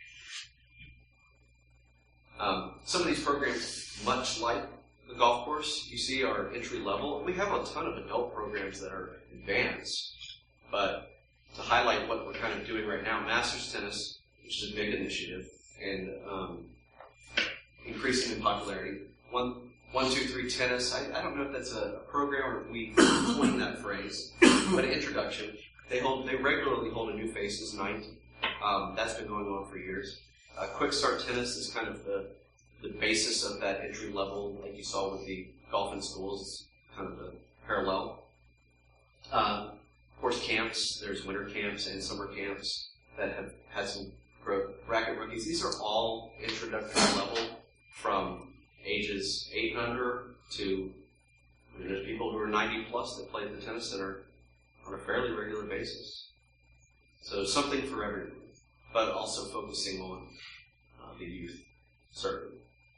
Some of these programs, much like the golf course, you see are entry level. We have a ton of adult programs that are advanced. But to highlight what we're kind of doing right now, Masters Tennis, which is a big initiative, and increasing in popularity. 1-2-3 Tennis. I don't know if that's a program or if we coined that phrase, but an introduction. They regularly hold a New Faces night. That's been going on for years. Quick Start Tennis is kind of the basis of that entry level, like you saw with the golf in schools. It's kind of the parallel. Of course, camps. There's winter camps and summer camps that have had some growth. Racket Rookies. These are all introductory level from ages 8 and under to, there's people who are 90 plus that play at the tennis center on a fairly regular basis. So something for everyone, but also focusing on the youth, certainly.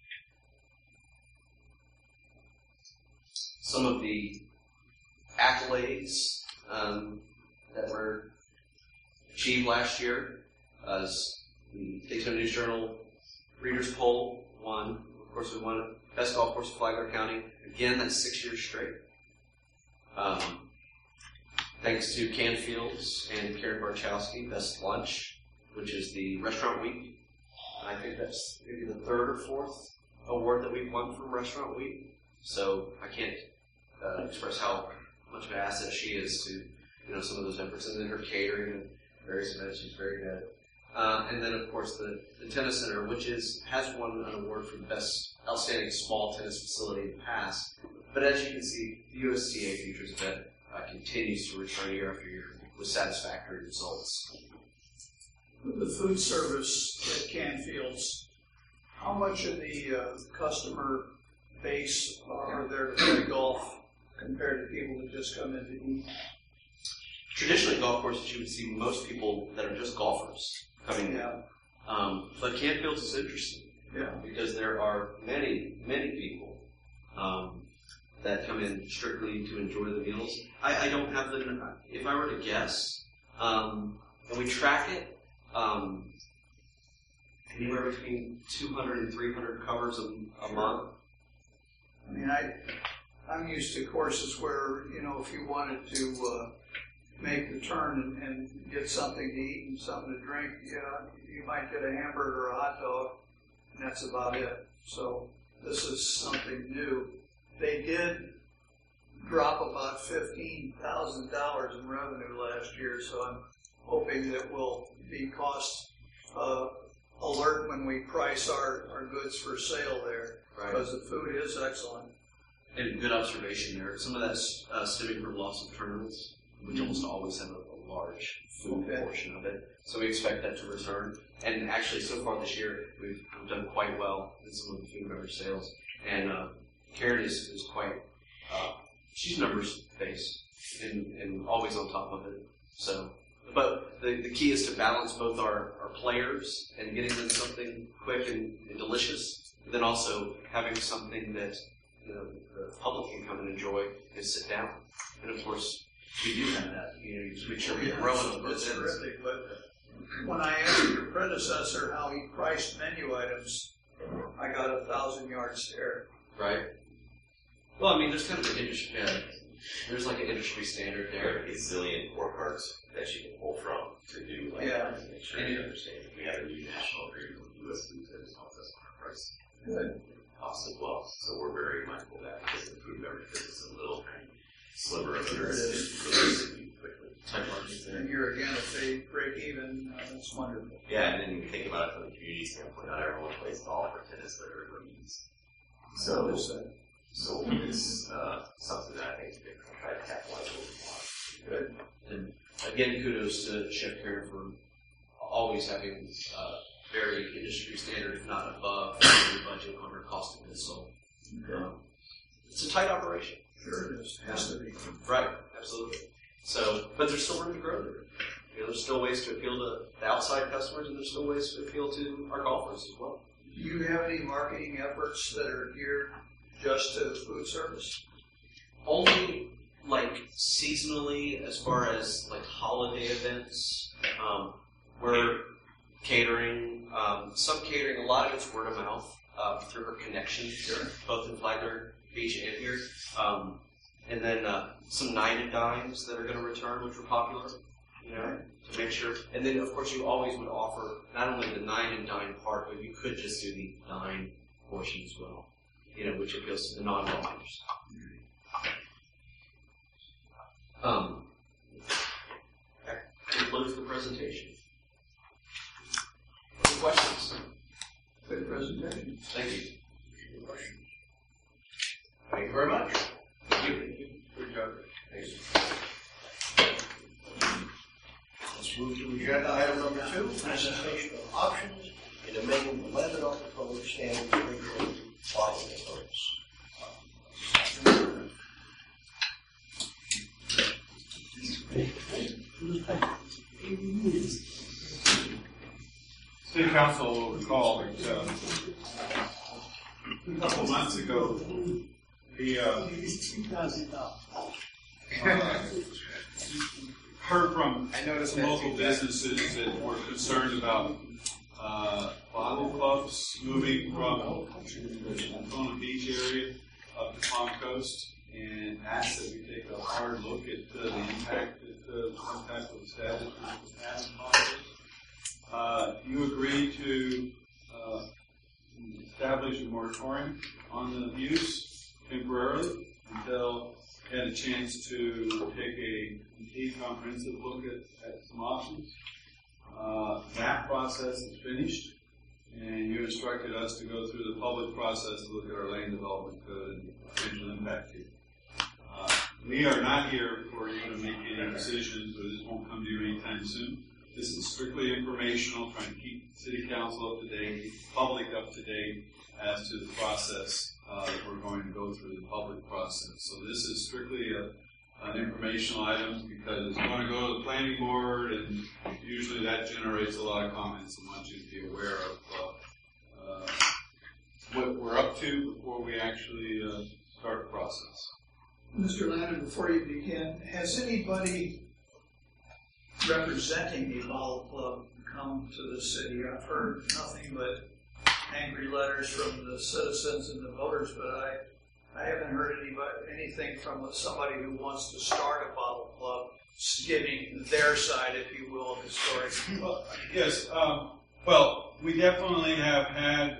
Some of the accolades that were achieved last year, as the Daytona News Journal Readers Poll won. Of course, we won Best Golf Course in Flagler County. Again, that's 6 years straight. Thanks to Canfields and Karen Barchowski, Best Lunch, which is the Restaurant Week. I think that's maybe the 3rd or 4th award that we've won from Restaurant Week. So I can't express how much of an asset she is to some of those efforts. And then her catering and various events, she's very good. And then, of course, the Tennis Center, which has won an award for the best outstanding small tennis facility in the past. But as you can see, the USTA Futures Bet continues to return year after year with satisfactory results. The food service at Canfields, how much of the customer base are there to play golf compared to people that just come in to eat? Traditionally, golf courses, you would see most people that are just golfers coming in. Yeah. But Canfields is interesting. Yeah. Because there are many, many people that come in strictly to enjoy the meals. I don't have the, if I were to guess, and we track it, anywhere between 200 and 300 covers a month. I mean, I'm used to courses where, if you wanted to make the turn and get something to eat and something to drink, you might get a hamburger or a hot dog, and that's about it. So this is something new. They did drop about $15,000 in revenue last year, so I'm hoping that we'll be cost alert when we price our goods for sale there, because the food is excellent. And good observation there. Some of that's stemming from loss of tournaments, which almost always have a large food portion of it. So we expect that to return. And actually, so far this year, we've done quite well in some of the food and beverage sales. And Karen is quite, she's numbers based and always on top of it. So, but the key is to balance both our players and getting them something quick and delicious, but then also having something that the public can come and enjoy and sit down. And of course, we do have that. You just make sure we grow on those ends. That's terrific, but when I asked your predecessor how he priced menu items, I got a 1,000-yard stare. Right. Well, I mean, there's kind of an industry. There's like an industry standard there. There are a zillion scorecards that you can pull from to do to make sure you understand. We have a new national agreement with U.S. Foods that has helped us on our price. Good. Cost as well. So we're very mindful of that because the food and beverage business is a little tiny sliver of Sure it it is. really quickly. Type margins there. And here again, if they break even, that's wonderful. Yeah, and then you think about it from the community standpoint, not everyone plays golf or tennis, but everybody eats. So it's something that I think they can try to capitalize on. Good. And again, kudos to Chef Karen for always having very industry standard, if not above, the budget on her cost of goods sold. It's a tight operation. Sure it is. Has to be. Right, absolutely. So, but there's still room to grow there. There's still ways to appeal to the outside customers, and there's still ways to appeal to our golfers as well. Do you have any marketing efforts that are geared just to food service? Only like seasonally, as far as like holiday events, we're catering, some catering, a lot of it's word of mouth through her connections, both in Flagler Beach and here. And then some 9 and dimes that are going to return, which were popular, to make sure. And then, of course, you always would offer not only the 9 and dime part, but you could just do the dime portion as well, which appeals to the non-golfers. That concludes the presentation. Any questions? Good presentation. Thank you. Thank you very much. Thank you. Good job. Thanks. Let's move to agenda item number 2, presentation of options in amending the Lebanon Code standards regulating bottling codes. City Council will recall that a couple months ago, the heard from some local businesses that were concerned about bottle clubs moving from the Daytona Beach area up to Palm Coast, and asked that we take a hard look at the impact that some type of establishment would have on Palm Coast. You agreed to establish a moratorium on the use temporarily until you had a chance to take a complete comprehensive look at some options. That process is finished, and you instructed us to go through the public process to look at our land development code and potential impact here. We are not here for you to make any decisions, or this won't come to you anytime soon. This is strictly informational, trying to keep the City Council up to date, keep the public up to date as to the process that we're going to go through, the public process. So this is strictly an informational item because it's going to go to the planning board, and usually that generates a lot of comments, and want you to be aware of what we're up to before we actually start the process. Mr. Landon, before you begin, has anybody representing a bottle club come to the city? I've heard nothing but angry letters from the citizens and the voters, but I haven't heard anything from somebody who wants to start a bottle club, giving their side, if you will, of the story. Well, yes. Well, we definitely have had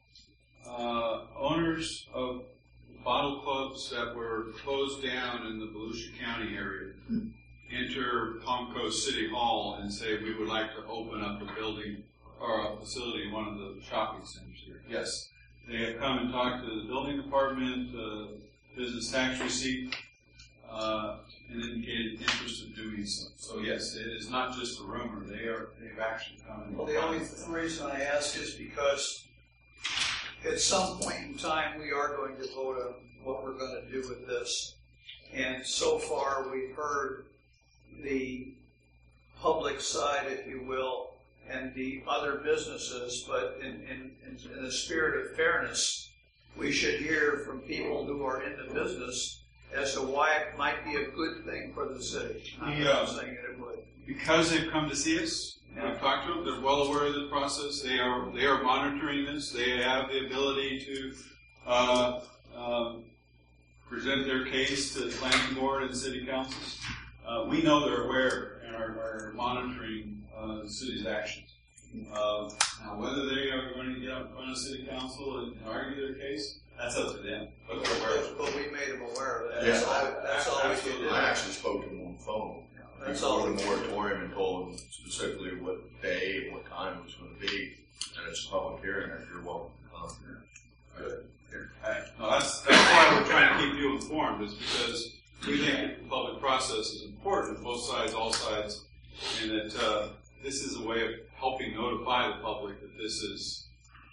owners of bottle clubs that were closed down in the Volusia County area enter Palm Coast City Hall and say, we would like to open up a building or a facility in one of the shopping centers here. Yes. They have come and talked to the building department, business tax receipt, and indicated interest in doing so. So yes, it is not just a rumor. They've actually come and Well, the only reason I ask is because at some point in time we are going to vote on what we're going to do with this. And so far we've heard the public side, if you will, and the other businesses, but in the spirit of fairness, we should hear from people who are in the business as to why it might be a good thing for the city. I'm not saying that it would. Because they've come to see us, and I've talked to them, they're well aware of the process. They are monitoring this. They have the ability to present their case to the planning board and city councils. We know they're aware and are monitoring the city's actions. Now, whether they are going to get up in front of city council and argue their case, that's up to them. But they're aware of it. But we made them aware of that. Yeah. That's all we can do. I actually spoke to him on the phone before the moratorium and told him specifically what day and what time it was going to be. And it's a public hearing. You're welcome to come. Good. No, that's why we're trying to keep you informed, is because we think the public process is important, both sides, all sides, and that this is a way of helping notify the public that this is,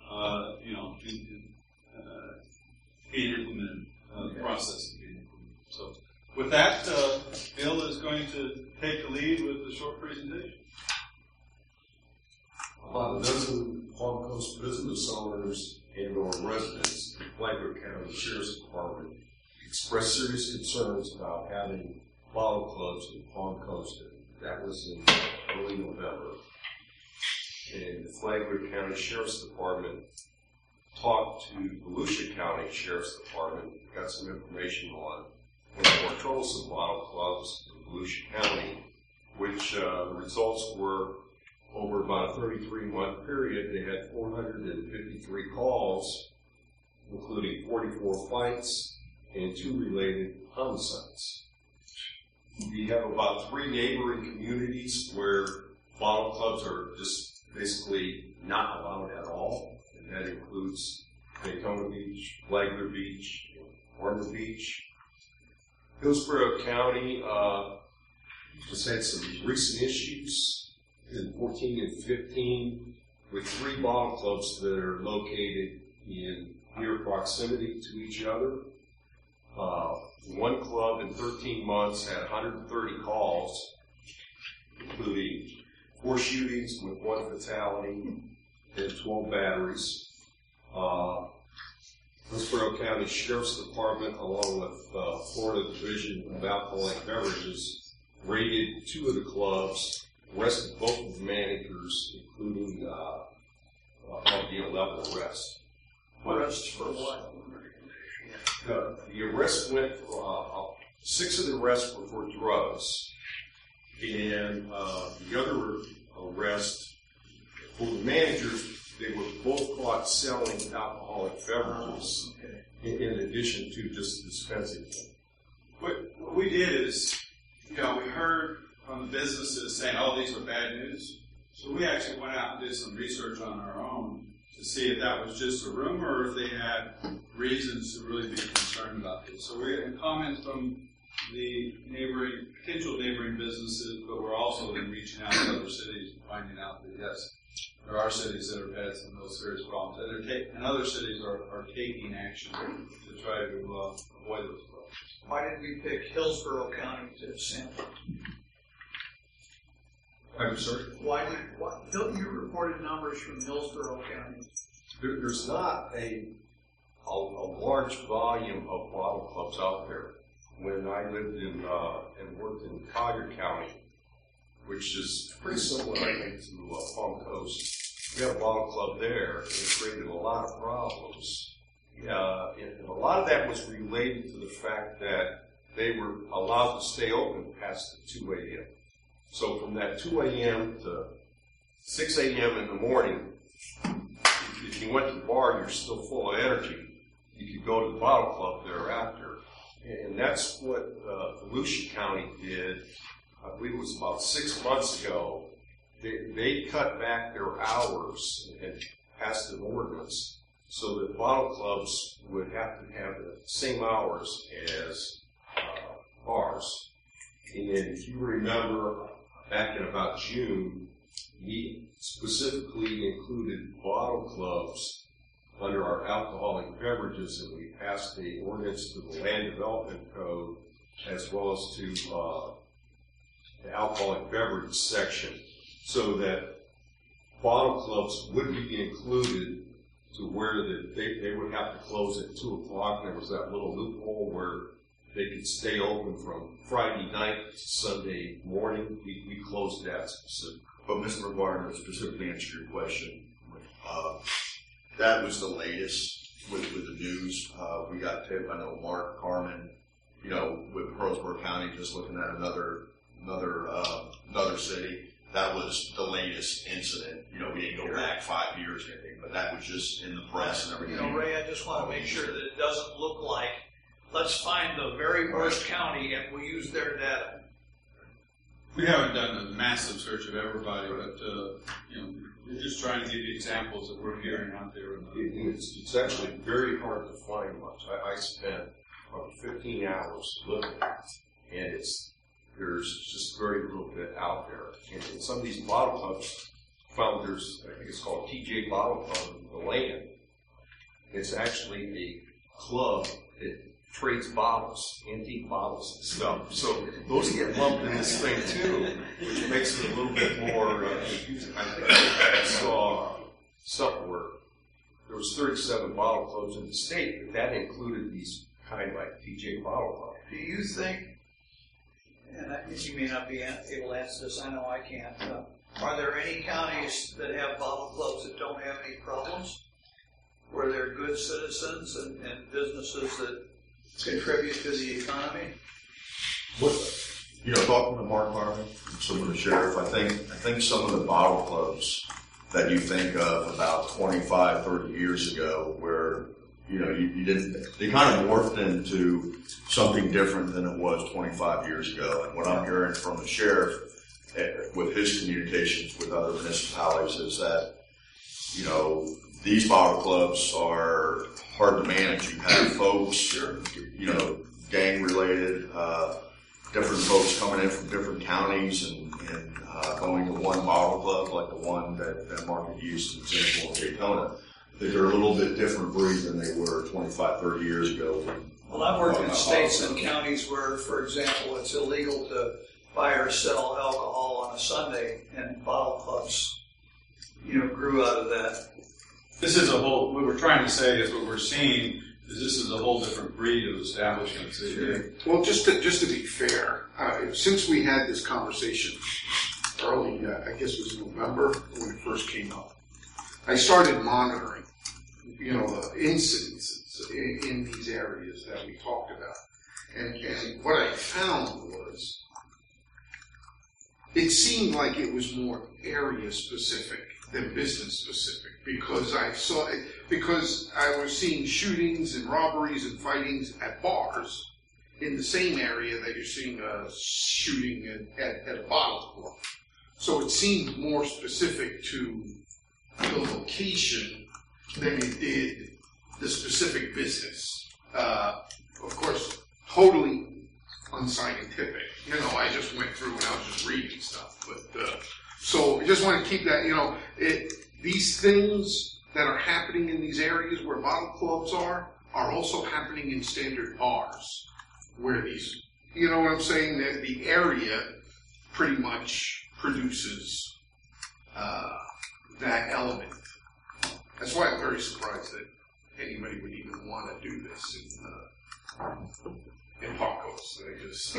being implemented, the process is being implemented. So with that, Bill is going to take the lead with the short presentation. About a dozen Palm Coast business owners and or residents, the Flagler County Sheriff's Department expressed serious concerns about having bottle clubs in Palm Coast. That was in early November. And the Flagler County Sheriff's Department talked to Volusia County Sheriff's Department, got some information on or total some bottle clubs in Volusia County, which the results were over about a 33-month period. They had 453 calls, including 44 fights and 2 related homicides. We have about 3 neighboring communities where bottle clubs are just basically not allowed at all, and that includes Daytona Beach, Flagler Beach, Ormond Beach. Hillsborough County just had some recent issues in 14 and 15 with 3 bottle clubs that are located in near proximity to each other. One club in 13 months had 130 calls, including 4 shootings with 1 fatality and 12 batteries. Hillsborough County Sheriff's Department, along with Florida Division of Alcoholic Beverages, raided 2 of the clubs, arrested both of the managers, including the 11 arrest. Arrests for what? The arrest went, 6 of the arrests were for drugs, and the other arrest for the managers, they were both caught selling alcoholic beverages in addition to just dispensing them. What we did is, we heard from the businesses saying, oh, these are bad news. So we actually went out and did some research on our own to see if that was just a rumor or if they had reasons to really be concerned about this. So we're getting comments from the potential neighboring businesses, but we're also then reaching out to other cities and finding out that, yes, there are cities that have had some of those serious problems, and other cities are taking action to try to avoid those problems. Why did we pick Hillsborough County to sample? I'm sorry? You reported numbers from Hillsborough County. There's not a large volume of bottle clubs out there. When I lived in and worked in Collier County, which is pretty similar, I think, to Palm Coast, we had a bottle club there, and it created a lot of problems. And a lot of that was related to the fact that they were allowed to stay open past the 2 a.m. So from that 2 a.m. to 6 a.m. in the morning, if you went to the bar and you're still full of energy, you could go to the bottle club thereafter. And that's what Volusia County did. I believe it was about 6 months ago. They cut back their hours and passed an ordinance so that bottle clubs would have to have the same hours as bars. And if you remember, back in about June, we specifically included bottle clubs under our alcoholic beverages, and we passed the ordinance to the Land Development Code as well as to the alcoholic beverage section, so that bottle clubs would be included to where they would have to close at 2 o'clock. There was that little loophole where they could stay open from Friday night to Sunday morning. We closed that specifically. But Mr. McGuire, to specifically answer your question, that was the latest with the news. We got tipped. I know Mark Carmen, with Pearlsboro County, just looking at another city. That was the latest incident. We didn't go back 5 years or anything, but that was just in the press and everything. Ray, I just want to make sure that it doesn't look like, let's find the very worst county and we use their data. We haven't done a massive search of everybody, but we're just trying to give you examples that we're hearing out there. It's actually very hard to find much. I spent about 15 hours looking, and there's just very little bit out there. And some of these bottle clubs found I think it's called TJ Bottle Club in the Land. It's actually a club that trades bottles, antique bottles and stuff. So those get lumped in this thing too, which makes it a little bit more confusing. I think I saw something where there was 37 bottle clubs in the state, but that included these kind like TJ Bottle Club. Do you think, and you may not be able to answer this, I know I can't, are there any counties that have bottle clubs that don't have any problems? Where they're good citizens and businesses that contribute to the economy? Talking to Mark Harmon, some of the sheriff, I think some of the bottle clubs that you think of about 25, 30 years ago where, you didn't, they kind of morphed into something different than it was 25 years ago. And what I'm hearing from the sheriff with his communications with other municipalities is that, these bottle clubs are hard to manage. You have folks, gang related, different folks coming in from different counties and going to one bottle club like the one that Mark had used as an example in Daytona. They're a little bit different breed than they were 25, 30 years ago. Well, I've worked in states and counties where, for example, it's illegal to buy or sell alcohol on a Sunday, and bottle clubs, grew out of that. This is what we're trying to say is what we're seeing is this is a whole different breed of establishments. Well, just to be fair, since we had this conversation early, I guess it was November when it first came up, I started monitoring, the incidences in these areas that we talked about. And what I found was it seemed like it was more area specific than business specific because I was seeing shootings and robberies and fightings at bars in the same area that you're seeing a shooting at a bottle club. So it seemed more specific to the location than it did the specific business. Of course, totally unscientific. I just went through and I was just reading stuff. But so I just want to keep that, these things that are happening in these areas where bottle clubs are also happening in standard bars where these, what I'm saying, that the area pretty much produces that element. That's why I'm very surprised that anybody would even want to do this in Pacos. They just,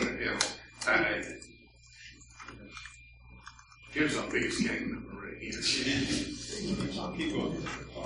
here's our biggest gang member right here. Keep going.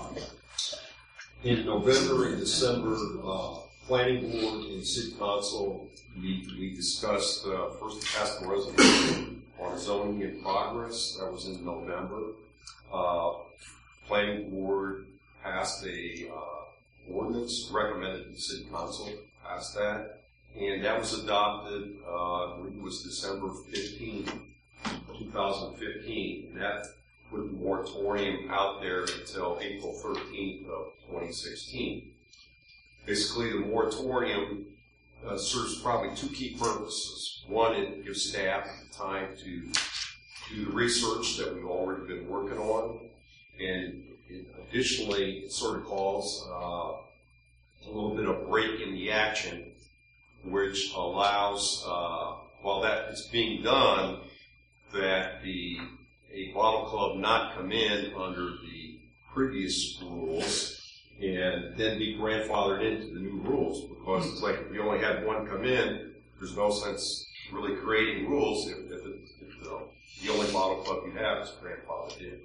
In November and December, Planning Board and City Council, we discussed first passed a resolution on zoning in progress. That was in November. Planning Board passed a ordinance, recommended the City Council pass that, and that was adopted, I believe it was December 15, 2015, and that put the moratorium out there until April 13th of 2016. Basically, the moratorium serves probably two key purposes. One, it gives staff time to do the research that we've already been working on, and additionally, it sort of calls a little bit of break in the action, which allows, while that is being done, that a bottle club not come in under the previous rules and then be grandfathered into the new rules, because it's like if you only had one come in, there's no sense really creating rules if the only bottle club you have is grandfathered in.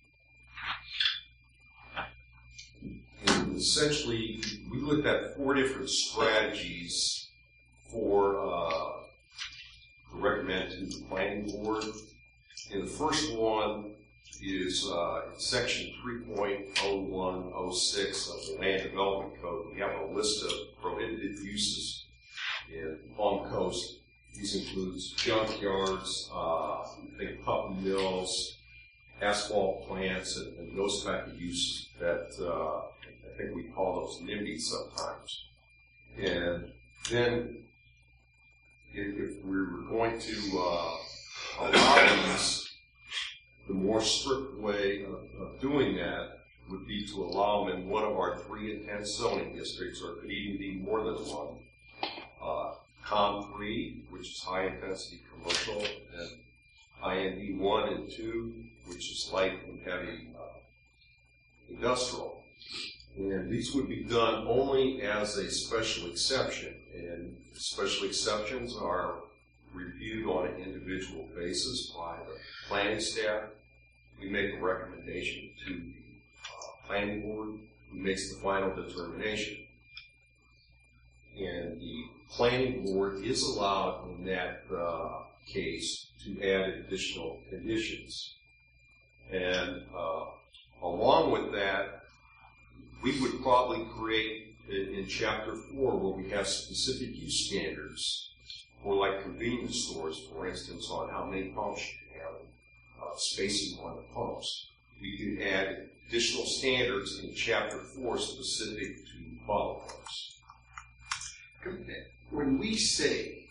And essentially, we looked at 4 different strategies to recommend to the planning board. And the first one is section 3.0106 of the Land Development Code. We have a list of prohibited uses in Palm Coast. These includes junkyards, puppy mills, asphalt plants, and those type of uses that I think we call those NIMBYs sometimes. And then if we were going to allow these, the more strict way of doing that would be to allow them in one of our 3 intense zoning districts, or it could even be more than one. COM 3, which is high intensity commercial, and IND 1 and 2, which is light and heavy industrial. And these would be done only as a special exception, and special exceptions are reviewed on an individual basis by the planning staff. We make a recommendation to the planning board, who makes the final determination. and the planning board is allowed in that case to add additional conditions. And along with that, we would probably create in Chapter 4 where we have specific use standards for like convenience stores, for instance, on how many pumps you can have, spacing on the pumps. We could add additional standards in Chapter 4 specific to bottle pumps. When we say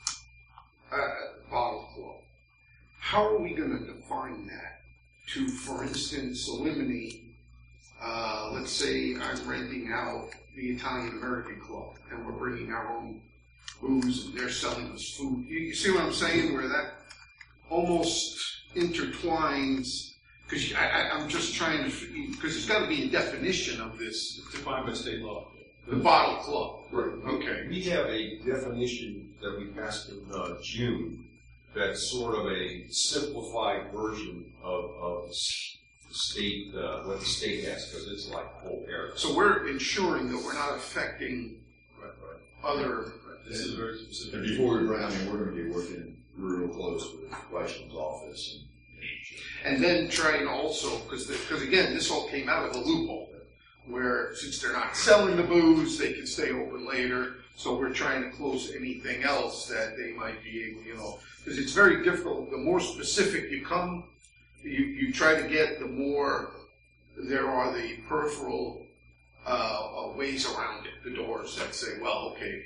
bottle club, how are we going to define that to, for instance, eliminate, let's say I'm renting out the Italian American Club and we're bringing our own booze and they're selling us food. You see what I'm saying? Where that almost intertwines, because I'm just trying to, because there's got to be a definition of this. Defined by state law. The bottle club. Right. Okay. We have a definition that we passed in June that's sort of a simplified version of the state, what the state has, because it's like a whole area. So we're ensuring that we're not affecting other. This is very specific. And before we run, I mean, we're going to be working real close with the questions office. And then trying also, because again, this all came out of a loophole, where since they're not selling the booze, they can stay open later. So we're trying to close anything else that they might be able, because it's very difficult. The more specific you come, you try to get, the more there are the peripheral ways around it, the doors that say, well, okay,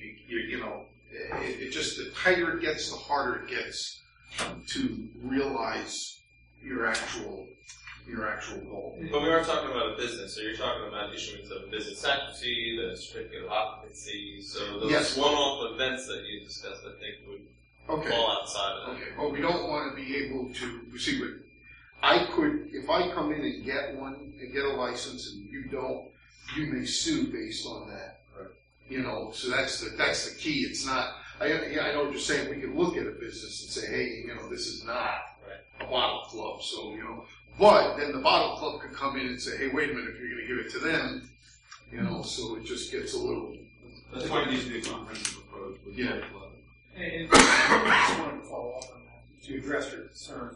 it just, the tighter it gets, the harder it gets to realize your actual goal. But we are talking about a business, so you're talking about issuance of a business secretary, the certificate of occupancy, so those Yes. one-off events that you discussed, I think, would fall outside of that. Okay, well, we don't want to be able to, see, but I could, if I come in and get one, and get a license, and you don't, you may sue based on that. Right. So that's the key. It's not, I know what you're saying, we can look at a business and say, hey, this is not a bottle club, so, but then the bottle club could come in and say, hey, wait a minute, if you're going to give it to them, so it just gets a little. That's why it needs to be a comprehensive approach with the club. And I just wanted to follow up on that to address your concern.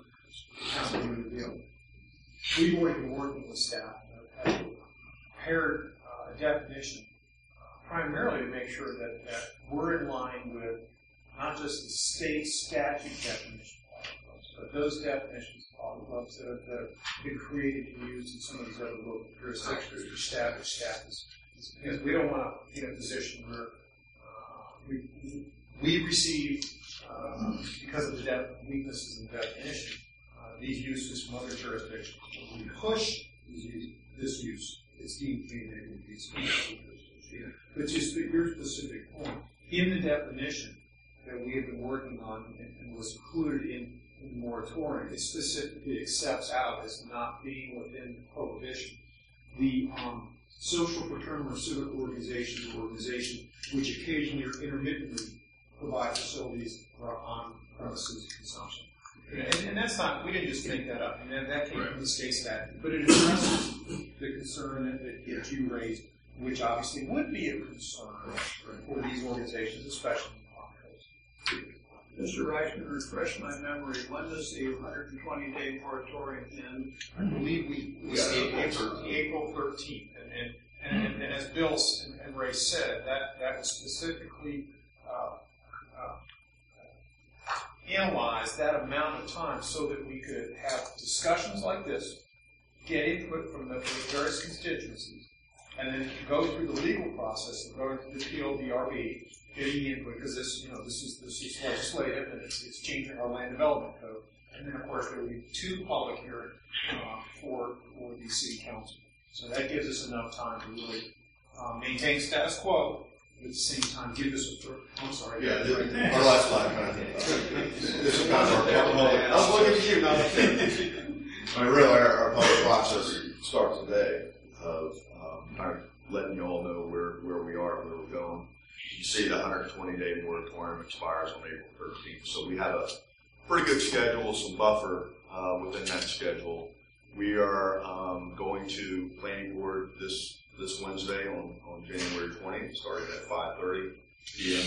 We've already been working with staff and have prepared a definition primarily to make sure that we're in line with not just the state statute definition of bottle clubs, but those definitions of bottle clubs that have been created and used in some of these other local jurisdictions to establish status. Because we don't want to be in a position where we receive, because of the weaknesses in the definition, these uses from other jurisdictions. When we push this use, it's deemed to be negative use. But just to your specific point, in the definition that we have been working on and was included in the moratorium, it specifically accepts out as not being within prohibition the social, fraternal, or civic organization which occasionally or intermittently provide facilities for on-premises consumption. And that's not, we didn't just make that up. I mean, that came from the state statute. But it addresses the concern that you raised, which obviously would be a concern for these organizations, especially in the Mr. Reichman, refresh my memory. When does the 120-day moratorium end? I believe we April 13th. And as Bill and Ray said, that was specifically analyze that amount of time so that we could have discussions like this, get input from the various constituencies, and then go through the legal process of going to the PLDRB, getting input, because this is legislative and it's changing our land development code. And then, of course, there will be 2 public hearings for the city council. So that gives us enough time to really maintain status quo, but at the same time give us a third. I'm sorry. Yeah, our last slide. This is kind of our public. I was looking at you, not I mean, really, our public process starts today of kind of letting you all know where we are, where we're going. You see the 120-day moratorium expires on April 13th, so we have a pretty good schedule, some buffer within that schedule. We are going to planning board this Wednesday on January 20th, starting at 5:30 p.m.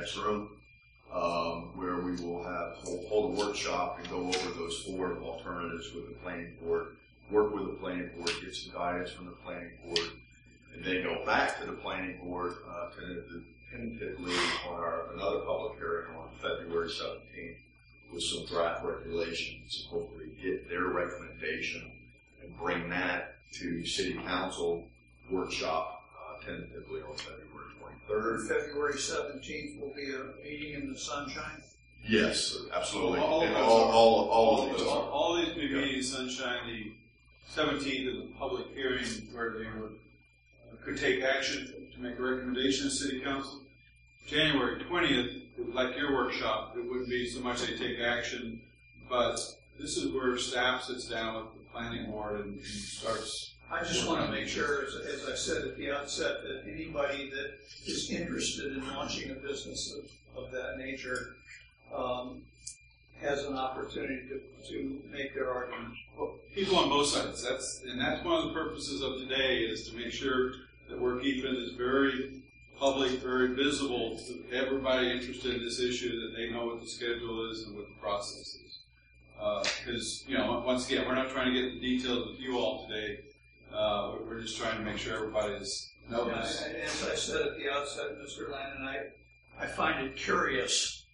next room, where we will hold a workshop and go over those 4 alternatives with the planning board, work with the planning board, get some guidance from the planning board, and then go back to the planning board tentatively on another public hearing on February 17th with some draft regulations, and hopefully get their recommendation and bring that to City Council workshop tentatively on February 23rd. February 17th will be a meeting in the sunshine. Yes, absolutely. All of these are. All these may be in sunshine. The 17th is a public hearing where they could take action to make a recommendation to City Council. January 20th, like your workshop, it wouldn't be so much they take action, but this is where staff sits down with the planning board and starts. I just want to make sure, as I said at the outset, that anybody that is interested in launching a business of that nature has an opportunity to make their argument. Well, people on both sides. That's one of the purposes of today, is to make sure that we're keeping this very public, very visible to everybody interested in this issue, that they know what the schedule is and what the process is. Because, once again, we're not trying to get the details with you all today. We're just trying to make sure everybody's knows. As I said at the outset, Mr. Landon, I find it curious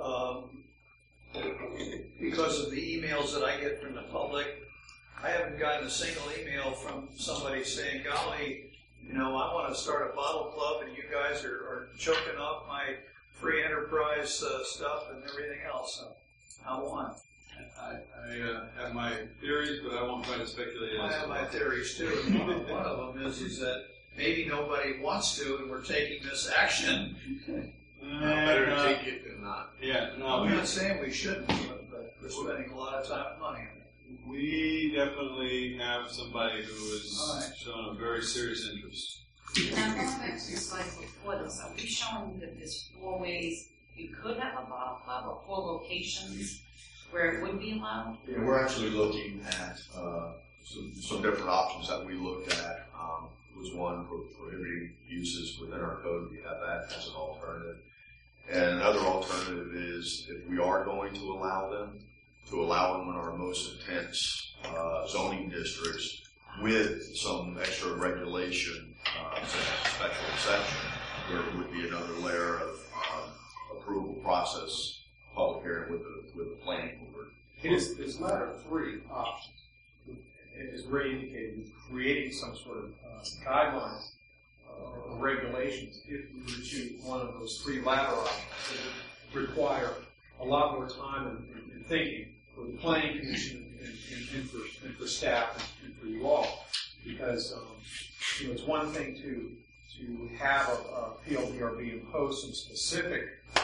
because of the emails that I get from the public. I haven't gotten a single email from somebody saying, golly, I want to start a bottle club and you guys are choking off my free enterprise stuff and everything else. I want. I have my theories, but I won't try to speculate. I have my theories too. One of them is that maybe nobody wants to, and we're taking this action. Better to take it than not. Yeah, no. I'm not saying we shouldn't, but we're spending a lot of time and money on it. We definitely have somebody who has shown a very serious interest. Now, going back to your slide before this, are we showing that there's 4 ways you could have a bottle club, or 4 locations where it would be allowed? Yeah, we're actually looking at some different options that we looked at. Was one for prohibiting uses within our code. We have that as an alternative. And another alternative is, if we are going to allow them in our most intense zoning districts with some extra regulation, special exception, there would be another layer of approval process, public hearing with the planning board. It's a matter of 3 options. As Ray indicated, creating some sort of guidelines or regulations. If you were to choose one of those 3 latter options, it would require a lot more time and thinking for the planning commission and for staff and for you all, because it's one thing to have a PLDRB impose some specific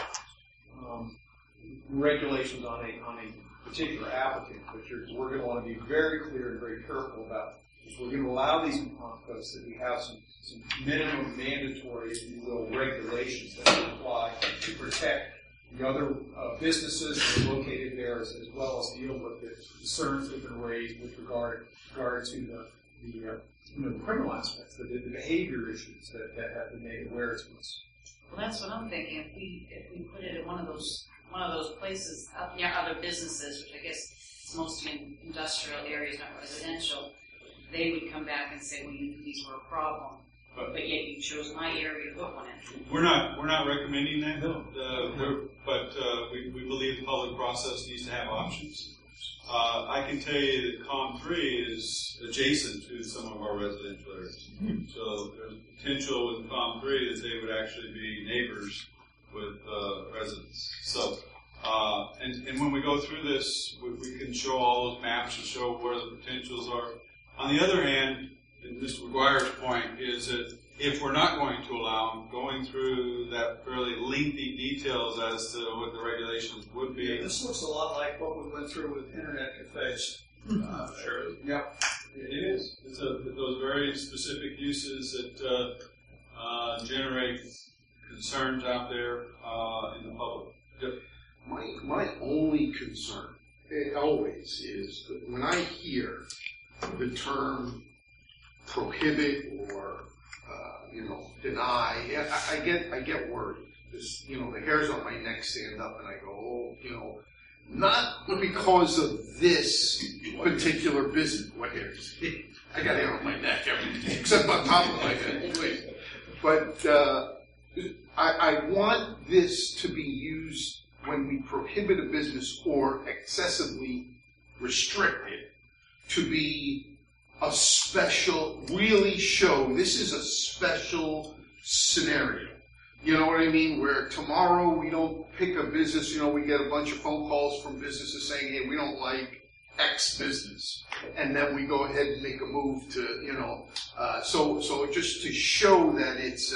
regulations on a particular applicant, but we're going to want to be very clear and very careful about, if we're going to allow these codes, that we have some minimum mandatory, if you will, regulations that apply to protect the other businesses that are located there, as well as deal with the concerns that have been raised with regard to the criminal aspects, the behavior issues that have been made aware to us. Well, that's what I'm thinking. If we put it in one of those places up near other businesses, which I guess is mostly in industrial areas, not residential, they would come back and say, well, you knew these were a problem, but yet you chose my area to put one in. We're not recommending that, but we believe the public process needs to have options. I can tell you that COM3 is adjacent to some of our residential areas. So there's potential with COM3 that they would actually be neighbors with residents. So, and when we go through this, we can show all those maps and show where the potentials are. On the other hand, and Mr. McGuire's point is that if we're not going to allow them, going through that fairly lengthy details as to what the regulations would be. Yeah, this looks a lot like what we went through with internet cafes. Sure. Yep. It is. It's those very specific uses that generate concerns out there in the public. Yep. My only concern, always, is that when I hear the term prohibit or deny, I get worried. just, the hairs on my neck stand up and I go, oh, not because of this particular business. What hairs? I got hair on my neck, except on top of my head. But I want this to be used when we prohibit a business or excessively restrict it to be a special, really show this is a special scenario. You know what I mean? Where tomorrow we don't pick a business, we get a bunch of phone calls from businesses saying, hey, we don't like X business. And then we go ahead and make a move to, so just to show that it's,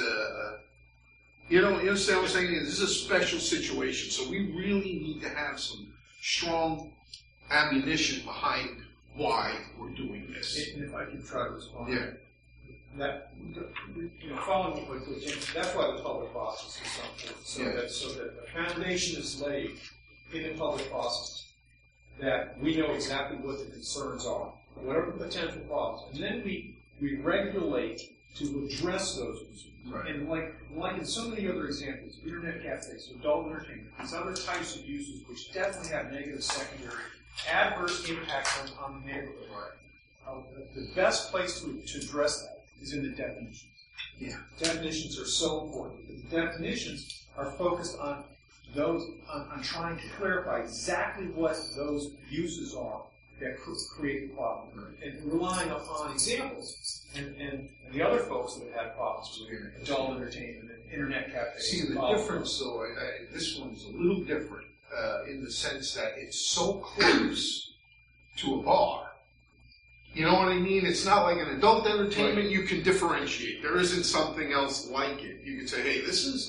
you understand what I'm saying? This is a special situation. So we really need to have some strong ammunition behind why we're doing this. And if I can try to respond. Yeah. That, following what Jim, that's why the public process is so important. So that the foundation is laid in the public process, that we know exactly what the concerns are, whatever the potential problems, and then we regulate to address those concerns. Right. And like in so many other examples, internet cafes, adult entertainment, these other types of uses which definitely have negative secondary adverse impacts on the neighborhood. Right. The best place to address that is in the definitions. Yeah. Definitions are so important because the definitions are focused on on trying to clarify exactly what those uses are that create the problem. Right. And relying upon examples and the other folks that have had problems with adult entertainment and internet cafes. See, the difference, though, this one's a little different in the sense that it's so close to a bar. You know what I mean? It's not like an adult entertainment. Right. You can differentiate. There isn't something else like it. You can say, hey, this has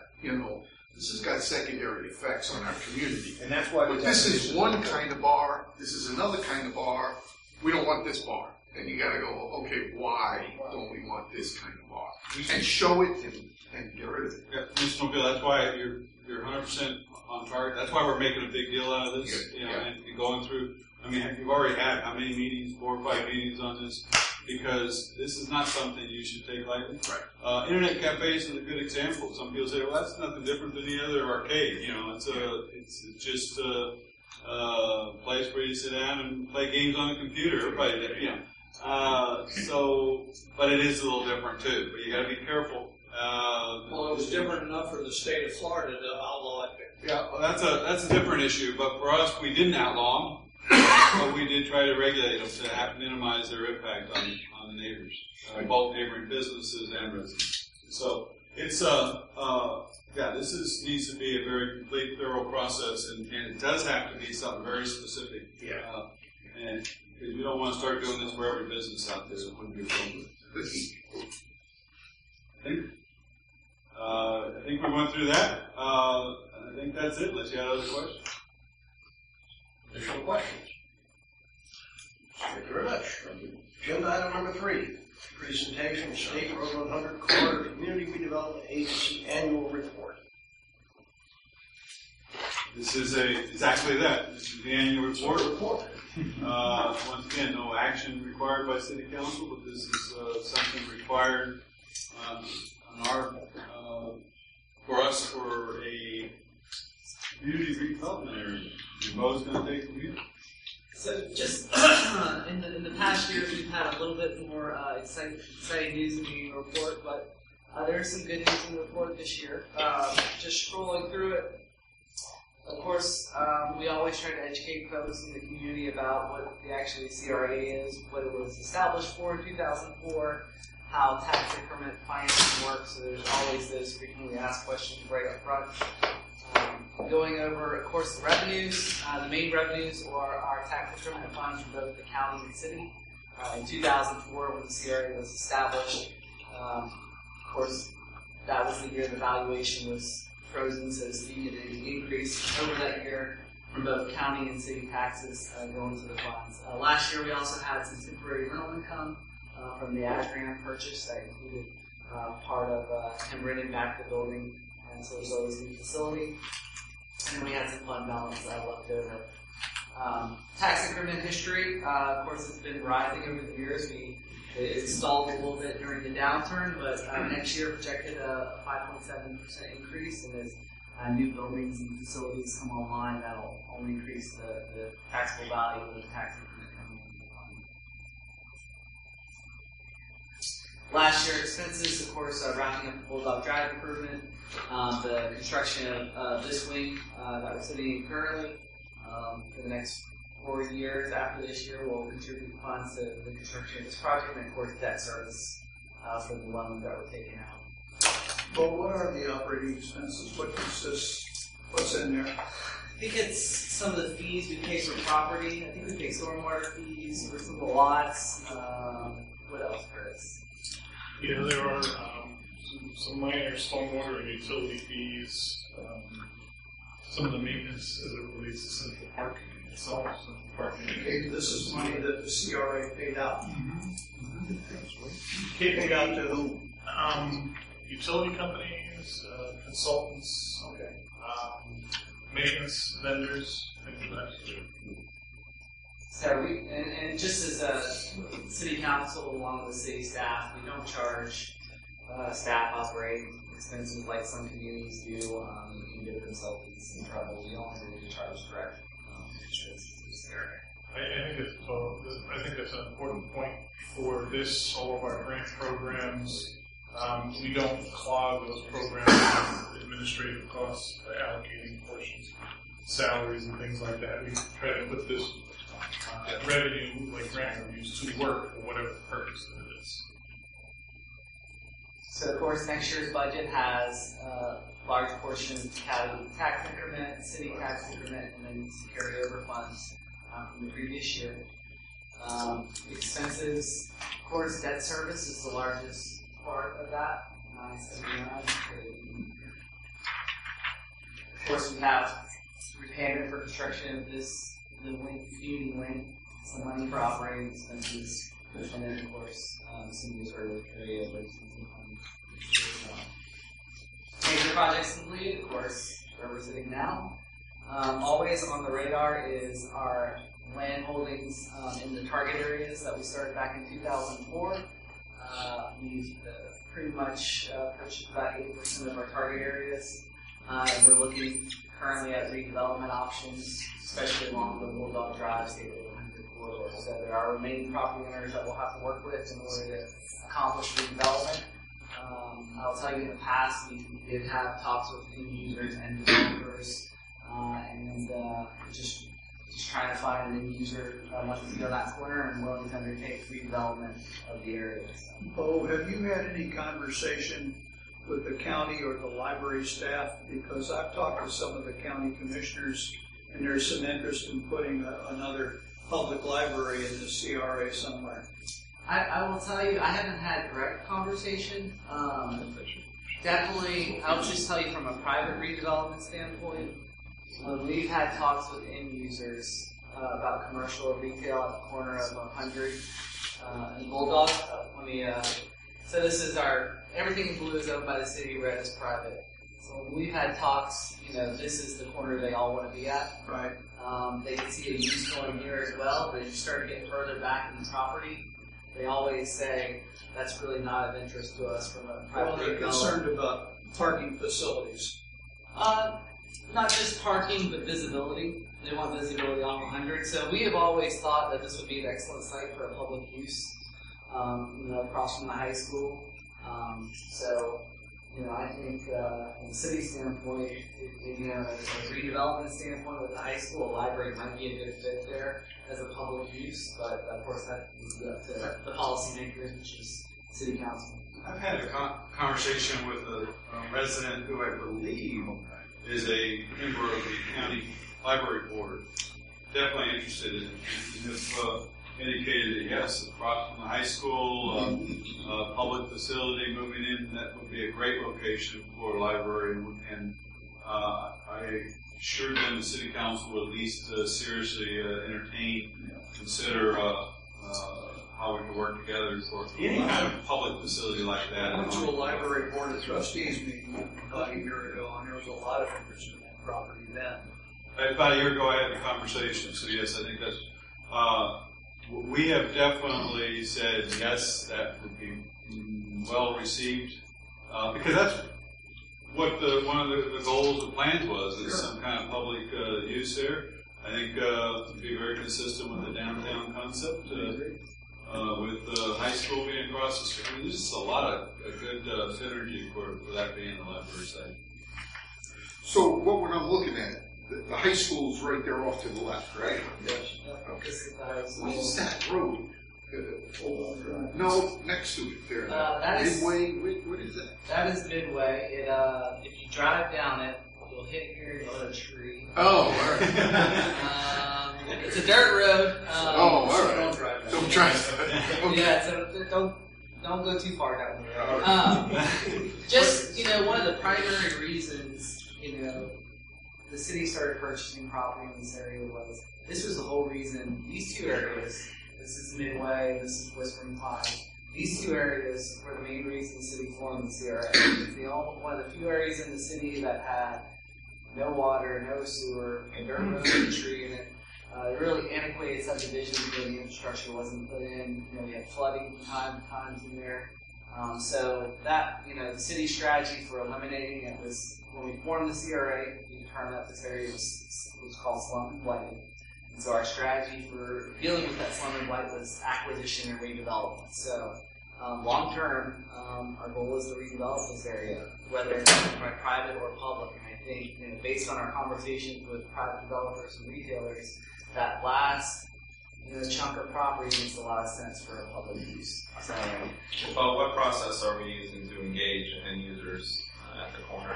got secondary effects on our community. And that's why. But this is one kind of bar. This is another kind of bar. We don't want this bar. And you got to go, okay, why don't we want this kind of bar? And show it and get rid of it. Yeah, Mr. Mobile, that's why you're 100% on target. That's why we're making a big deal out of this. And going through. I mean, you've already had how many meetings? 4 or 5 meetings on this, because this is not something you should take lightly. Right. Internet cafes is a good example. Some people say, "Well, that's nothing different than the other arcade." It's just a place where you sit down and play games on a computer. Everybody, but it is a little different too. But you got to be careful. Well, it was different enough for the state of Florida to outlaw it. Yeah, well, that's a different issue. But for us, we didn't outlaw them. But we did try to regulate them to minimize their impact on the neighbors, both neighboring businesses and residents. So it's this needs to be a very complete, thorough process, and it does have to be something very specific. Yeah. And because we don't want to start doing this for every business out there. It wouldn't be appropriate. I think we went through that. I think that's it. Unless you had other questions. Additional questions? Thank you very much. Agenda item number 3, presentation of State Road 100 Corridor Community Redevelopment Agency Annual Report. This is exactly that. This is the annual report. Once again, no action required by City Council, but this is something required on our for us for a community redevelopment area. Bo's going to take from here. So just in the past years, we've had a little bit more exciting news in the report, but there's some good news in the report this year. Just scrolling through it, of course, we always try to educate folks in the community about what the actually CRA is, what it was established for in 2004, how tax increment financing works. So there's always those frequently asked questions right up front. Going over, of course, the revenues. The main revenues are our tax increment funds from both the county and city. In 2004, when the CRA was established, of course, that was the year the valuation was frozen, so to speak, and it increased over that year from both county and city taxes going to the funds. Last year, we also had some temporary rental income from the Adrian purchase that included part of him renting back the building, and so there's always a new facility. And then we had some fund balance left over. Tax increment history, of course, it's been rising over the years. We It stalled a little bit during the downturn, but next year projected a 5.7% increase, and as new buildings and facilities come online, that'll only increase the taxable value of the tax increment coming in the fund. Last year expenses, of course, wrapping up the Bulldog Drive improvement, the construction of this wing that we're sitting in currently. For the next 4 years after this year, we'll contribute funds to the construction of this project, and of course debt service for the loan that we're taking out. Well, what are the operating expenses? What consists? What's in there? I think it's some of the fees we pay for property. I think we pay stormwater fees for some of the lots. What else, Chris? Yeah, there are some minor stormwater and utility fees. Some of the maintenance as it relates to Central Parking itself. Central Parking. Okay, this is money that the CRA paid out. Mm-hmm. Paid out to whom? Utility companies, consultants, maintenance vendors, things of that sort. So we, and just as a city council along with city staff, we don't charge staff operating expenses like some communities do. You can get consultants in trouble. We only really charge direct expenses to the CRA. I think that's an important point for this. All of our grant programs, we don't clog those programs with administrative costs by allocating portions, salaries, and things like that. We try to put this revenue, like grant revenues, to work for whatever the purpose of it is. So, of course, next year's budget has a large portion of county tax increment, city tax increment, and then some carryover funds from the previous year. Expenses, of course, debt service is the largest part of that. Of course, we have repayment for construction of the wing, community wing, some money for operating expenses, and then, of course, some of these early carryovers and some money. Major projects completed, of course, where we're sitting now. Always on the radar is our land holdings in the target areas that we started back in 2004. We've pretty much purchased about 80% of our target areas. And we're looking currently at redevelopment options, especially along the Bulldog Drive State Road 100 corridor. So there are remaining property owners that we'll have to work with in order to accomplish redevelopment. I'll tell you in the past, we did have talks with end users and developers, and just trying to find an end user that wants to go that corner and willing to undertake redevelopment of the area. Oh, have you had any conversation with the county or the library staff? Because I've talked to some of the county commissioners, and there's some interest in putting another public library in the CRA somewhere. I will tell you, I haven't had direct conversation. Definitely, I'll just tell you from a private redevelopment standpoint, we've had talks with end users about commercial or retail at the corner of 100 and Bulldog. So this is everything in blue is owned by the city, red is private. So we've had talks, this is the corner they all want to be at. Right. They can see a use going here as well, but as you start to get further back in the property, they always say that's really not of interest to us from a private. Well, they're concerned about parking facilities. Not just parking, but visibility. They want visibility on 100. So we have always thought that this would be an excellent site for a public use, across from the high school. I think from the city standpoint, as a redevelopment standpoint with the high school, a library might be a good fit there as a public use, but of course that is up to the policymakers, which is city council. I've had a conversation with a resident who I believe is a member of the county library board. Definitely interested in it. And if indicated that yes, across from the high school, public facility moving in, that would be a great location for a library. And I assured them the city council would at least seriously consider how we can work together for any kind of public facility like that. I went to a library board of trustees meeting about a year ago, and there was a lot of interest in that property then. About a year ago, I had a conversation. So yes, I think that's We have definitely said yes, that would be well received, because that's what one of the goals and plans was, is some kind of public use there. I think it would be very consistent with the downtown concept, with the high school being across the street. I mean, there's just a lot of good synergy for that being the library site. So what when I'm looking at, the high school's right there off to the left, right? Yes. Okay. What is that road? No, next to it there. That is Midway, what is that? That is Midway. It if you drive down it, you'll hit here and you'll hit a tree. Oh, all right. It's a dirt road. All right. Don't drive. Don't drive. Okay. Yeah, so don't go too far down the road. Just one of the primary reasons the city started purchasing property in this area was this was the whole reason. These two areas. This is Midway, this is Whispering Pines. These two areas were the main reason the city formed the CRA. It's one of the few areas in the city that had no water, no sewer, a dirt road and a tree in it. Really antiquated subdivisions where the infrastructure wasn't put in. We had flooding from time to time in there. So that, the city's strategy for eliminating it was, when we formed the CRA, we determined that this area was called slum and blighted. And so our strategy for dealing with that slum and blight was acquisition and redevelopment. So long term, our goal is to redevelop this area, whether it's by private or public. And I think, based on our conversations with private developers and retailers, that last chunk of property makes a lot of sense for a public use. So, well, what process are we using to engage end users at the corner?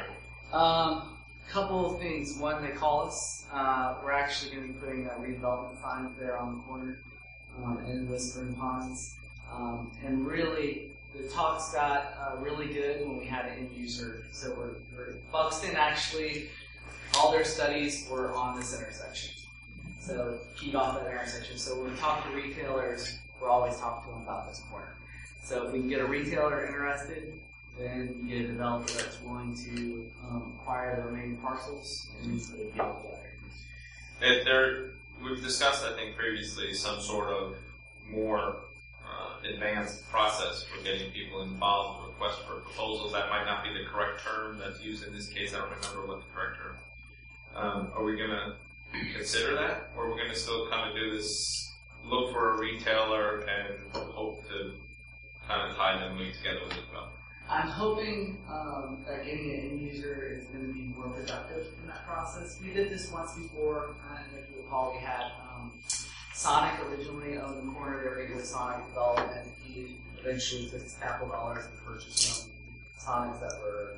Couple of things. One, they call us. We're actually going to be putting a redevelopment sign there on the corner in Whispering Pines. And really, the talks got really good when we had an end user. So Buxton actually, all their studies were on this intersection. So keyed off that intersection. So when we talk to retailers, we're always talking to them about this corner. So if we can get a retailer interested, then you get a developer that's willing to acquire the remaining parcels and put a deal together. We've discussed, I think, previously some sort of more advanced process for getting people involved, request for proposals. That might not be the correct term that's used in this case. I don't remember what the correct term. Are we going to consider that? Or are we going to still kind of do this, look for a retailer and hope to kind of tie them together with it well? I'm hoping that getting an end user is going to be more productive in that process. We did this once before, and if you recall, we had Sonic originally owned the corner. They were going to do Sonic development. He eventually took his capital dollars and purchased some Sonics that were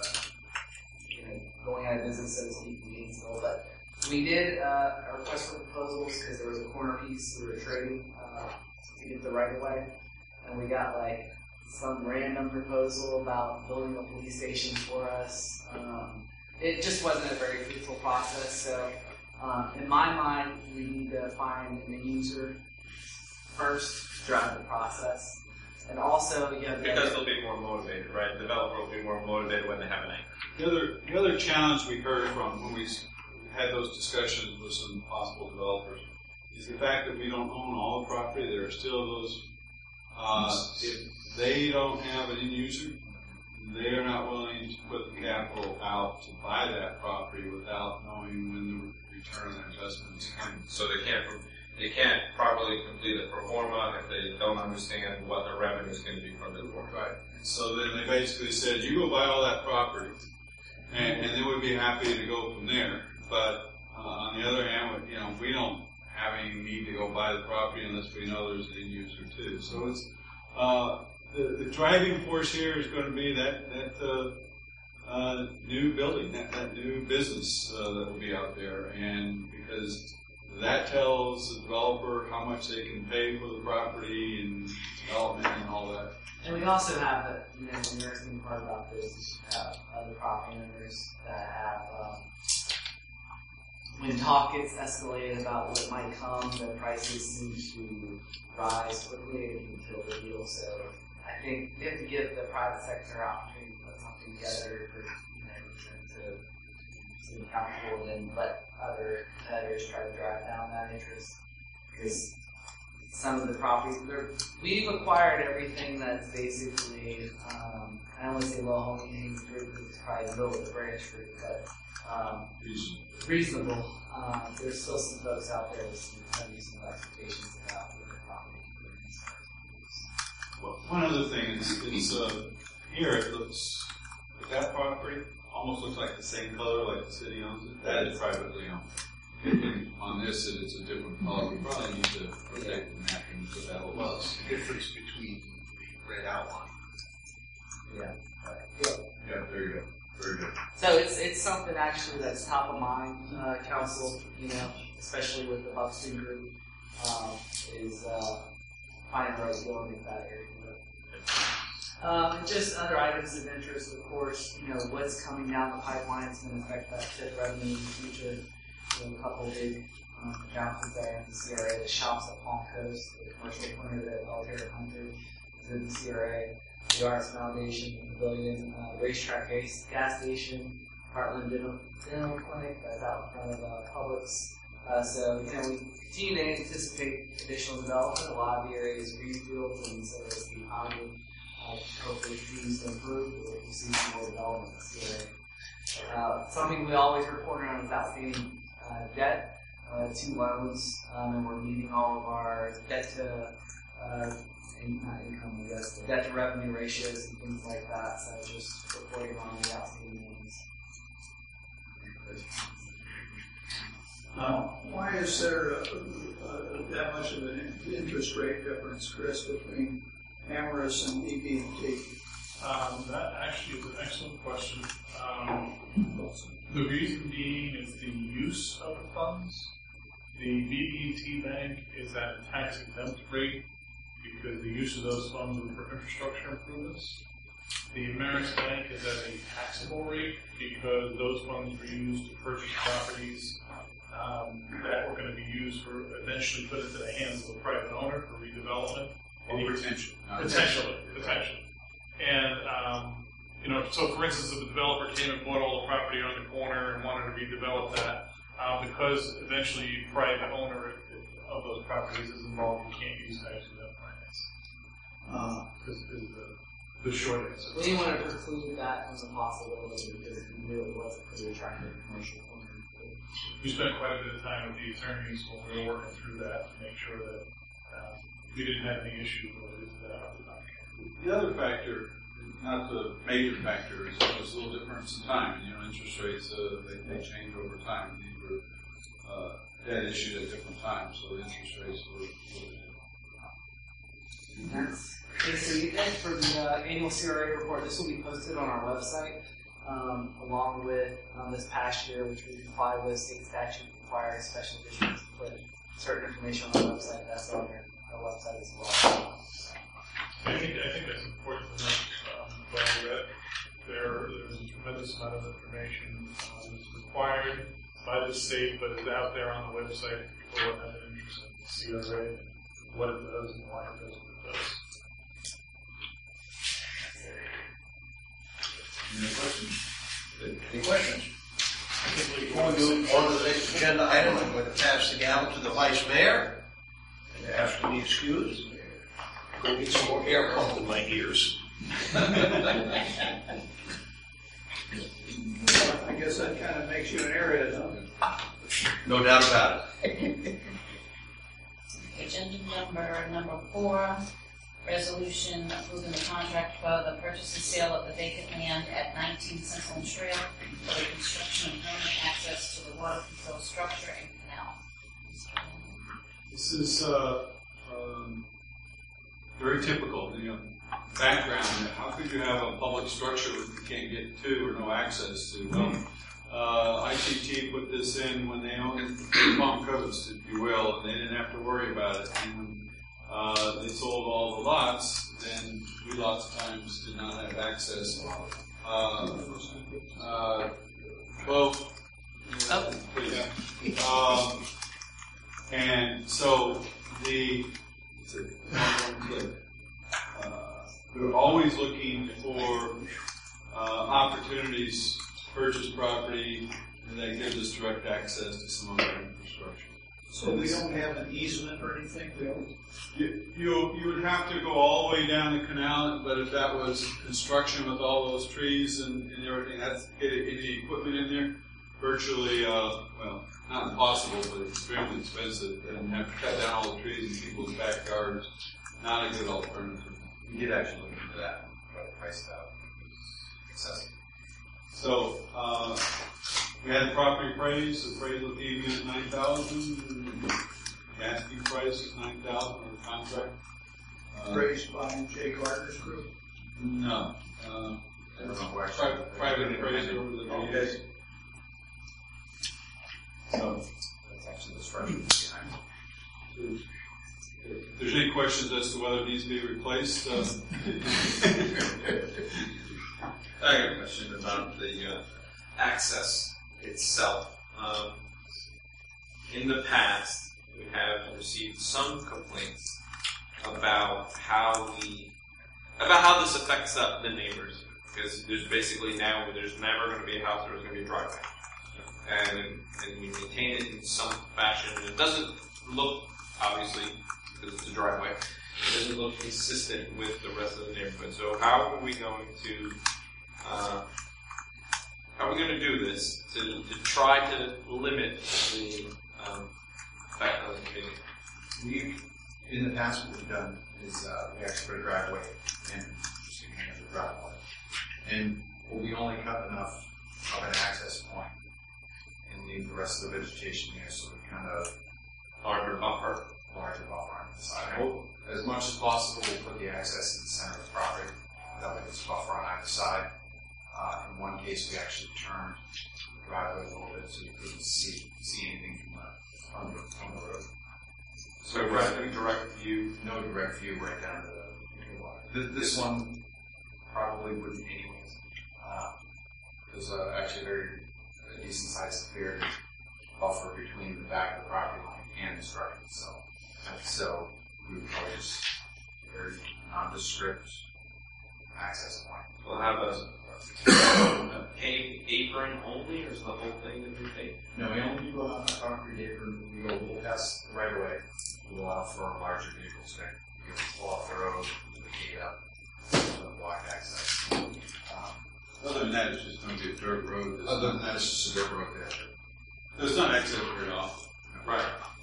going out of business, so to speak, in Gainesville. But we did a request for proposals because there was a corner piece we were trading to get the right of way, and we got some random proposal about building a police station for us. It just wasn't a very fruitful process. So, in my mind, we need to find an end user first to drive the process, and also because they'll be more motivated, right? The developer will be more motivated when they have an anchor. The other challenge we heard from when we had those discussions with some possible developers is the fact that we don't own all the property. There are still those. If they don't have an end user, they are not willing to put the capital out to buy that property without knowing when the return on investment is coming. So they can't properly complete a pro forma if they don't understand what their revenue is going to be from the work. Right. So then they basically said, you go buy all that property, and then we'd be happy to go from there. But on the other hand, we don't have any need to go buy the property unless we know there's an end user too. So it's the driving force here is going to be that new building, that new business that will be out there, and because that tells the developer how much they can pay for the property and development and all that. And we also have the interesting part about this is you have other property owners that have, when talk gets escalated about what might come, the prices seem to rise quickly and can kill the deal. So I think we have to give the private sector opportunity to put something together for to be comfortable and let other competitors try to drive down that interest. Because some of the properties. We've acquired everything that's basically, I don't want to say low-hanging fruit because it's probably the middle of the branch fruit, but reasonable. There's still some folks out there with some reasonable expectations about what their property is. Well, one other thing is, here it looks, that property almost looks like the same color like the city owns it. That is privately owned. On this, it's a different color. We probably need to protect the mapping so that will. Well, it's the difference between the red outline. Yeah. Yeah, there you go. Very good. So it's something actually that's top of mind, council, especially with the Buxton group, is finding the right going in that area. Just other items of interest, of course, what's coming down the pipeline is going to affect that TIP revenue in the future. A couple of big announcements there in the CRA, the shops at Palm Coast, the commercial clinic at Altair Hunter is in the CRA, the Arts Foundation, the Pavilion, Racetrack gas station, Heartland Dental Clinic that's out in front of Publix. So, we continue to anticipate additional development. A lot of the area is greenfields, and so it's behind hopefully continues to improve. We'll see some more development in this area. Something we always report on is outstanding debt, 2 loans, and we're meeting all of our debt to debt to revenue ratios and things like that. So just reporting on the outstanding loans. Why is there that much of an interest rate difference, Chris, between Amherst and BB&T? That actually is an excellent question. The reason being is the use of the funds. The BB&T Bank is at a tax-exempt rate because the use of those funds were for infrastructure improvements. The Ameris Bank is at a taxable rate because those funds were used to purchase properties that were going to be used for eventually put into the hands of a private owner for redevelopment. Or retention. Potentially. And, so for instance, if a developer came and bought all the property on the corner and wanted to redevelop that, because eventually private owner of those properties is involved, you can't use tax-exempt finance. Because the short answer. We didn't want to preclude that as a possibility because we knew it wasn't really attractive commercial owner. We spent quite a bit of time with the attorneys when we were working through that to make sure that we didn't have any issues related to that. The other factor, not the major factor, is there's a little difference in time. Interest rates, they change over time. These were debt issued at different times, so the interest rates were a little different. That's basically it for the annual CRA report. This will be posted on our website, along with this past year, which we comply with state statute requiring special districts to put certain information on the website. That's on our website as well. I think that's important to note. There's a tremendous amount of information that's required by the state, but it's out there on the website if people have an interest in the CRA and what it does and why it does what it does. Any questions? Before we move on to the next agenda item, I'm going to pass the gavel to the Vice Mayor and ask to be excused. Go get some more air pumped in my ears. I guess that kind of makes you an area, huh? No doubt about it. Agenda number 4, resolution approving the contract for the purchase and sale of the vacant land at 19 Central Trail for the construction and permanent access to the water control structure and canal. This is very typical. Background. How could you have a public structure that you can't get to or no access to? Well, ITT put this in when they owned Palm Coast, if you will, and they didn't have to worry about it. And when they sold all the lots, then we lots of times did not have access. And so we're always looking for opportunities to purchase property and that gives us direct access to some of our infrastructure. So we don't have an easement or anything? You would have to go all the way down the canal, but if that was construction with all those trees and everything, that's get any equipment in there, virtually, well, not impossible, but extremely expensive, and have to cut down all the trees in people's backyards. Not a good alternative. We did actually look into that, try to price it out. Excessive. So, we had the property appraised. The appraisal came in at $9,000. The asking price is $9,000 on the contract. Appraised by Jay Gardner's group? No. I don't know who actually. Private appraiser over the years. So, that's actually the structure behind it. If there's any questions as to whether it needs to be replaced, I got a question about the access itself. In the past, we have received some complaints about how this affects the neighbors, because there's basically now there's never going to be a house, there's going to be a driveway, and we maintain it in some fashion. It doesn't look, obviously, because it's a driveway, it doesn't look consistent with the rest of the neighborhood. So how are we going to do this to try to limit the effect on the community? In the past, what we've done is we actually put a driveway in, just giving it a driveway. And we only cut enough of an access point and leave the rest of the vegetation there, so we kind of larger buffer on the side. As much as possible, we'll put the access in the center of the property. That way there's a buffer on either side. In one case, we actually turned the driveway a little bit so you couldn't see anything from the road. So no direct view? No direct view right down to the water. This one probably wouldn't anyways. There's actually a decent sized cleared buffer between the back of the property line and the structure itself. So we would probably just very nondescript access point. We'll have a paved apron only, or is the whole thing going to be paved? No, we only do a concrete apron. We go a little past the right of way. We allow for larger vehicles there. We pull off the road, we gate up, block access. Other than that, it's just going to be a dirt road. Other than that, it's just a dirt road there. There's not exit very often. Right.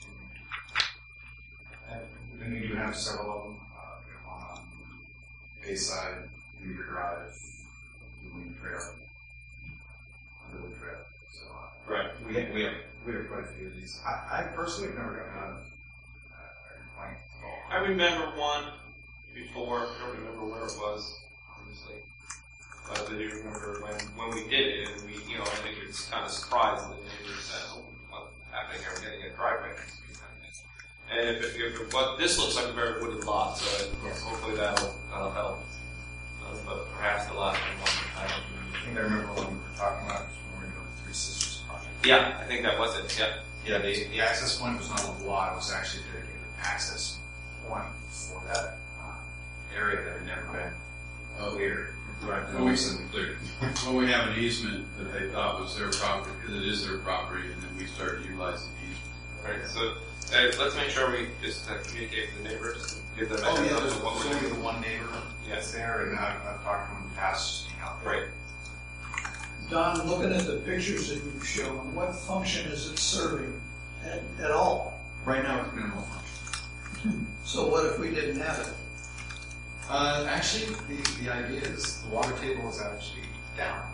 And we do have several of them on Bayside, Weaver Drive, Union Trail, Underwood Trail. So right. We have quite a few of these. I personally have never gotten a complaint at all. I remember one before. I don't remember where it was, honestly. But I do remember when we did it, and we, I think it was kind of surprised that the neighbors said, "Oh, what's happening? Are we getting a driveway?" And but this looks like a very wooded lot, so hopefully that'll help. But perhaps the last one, I don't remember. I think I remember when we were talking about when we were doing the Three Sisters project. Yeah, I think that was it. Yeah. Yeah, the access point was not a lot. It was actually a dedicated access point for that area that had never been cleared. When we have an easement that they thought was their property, because it is their property, and then we started utilizing the easement. Right. So let's make sure we just communicate with the neighbors and give them a heads heads up up of what we're only doing. the one neighbor that's there, and I've talked to him in the past. Right. Don, looking at the pictures that you've shown, what function is it serving at all? Right now, it's minimal function. So what if we didn't have it? Actually, the idea is the water table is actually down.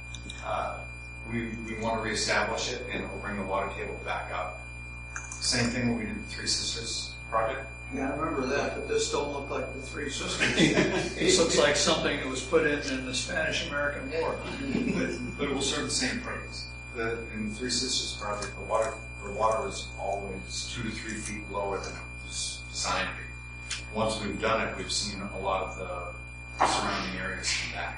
We want to reestablish it, and we'll bring the water table back up. Same thing when we did the Three Sisters project. Yeah, I remember that, but this don't look like the Three Sisters. This looks like something that was put in the Spanish-American War. But it will serve the same purpose. In the Three Sisters project, the water is always 2 to 3 feet lower than it was designed to be. Once we've done it, we've seen a lot of the surrounding areas come back.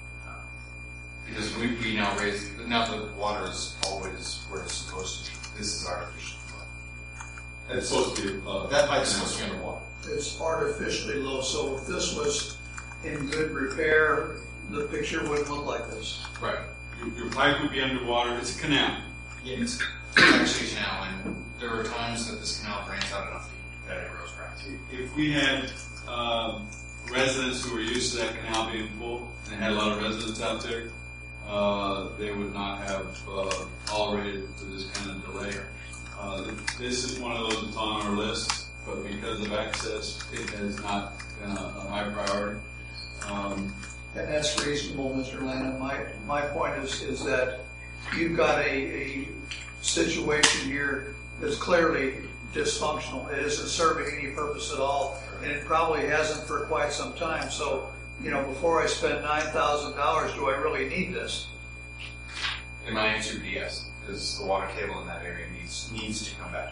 Because we now the water is always where it's supposed to be. This is artificial. It's supposed to be that pipe's supposed to be underwater. It's artificially low, so if this was in good repair, the picture wouldn't look like this. Right. Your pipe would be underwater. It's a canal. Yeah, it's actually a canal, and there are times that this canal drains out enough that it grows grass. If we had residents who were used to that canal being full, and had a lot of residents out there, they would not have tolerated for this kind of delay. This is one of those that's on our list, but because of access, it has not been a high priority. And that's reasonable, Mr. Lannon. My point is that you've got a situation here that's clearly dysfunctional. It isn't serving any purpose at all, and it probably hasn't for quite some time. So, before I spend $9,000, do I really need this? And my answer would be yes, because the water table in that area needs to come back.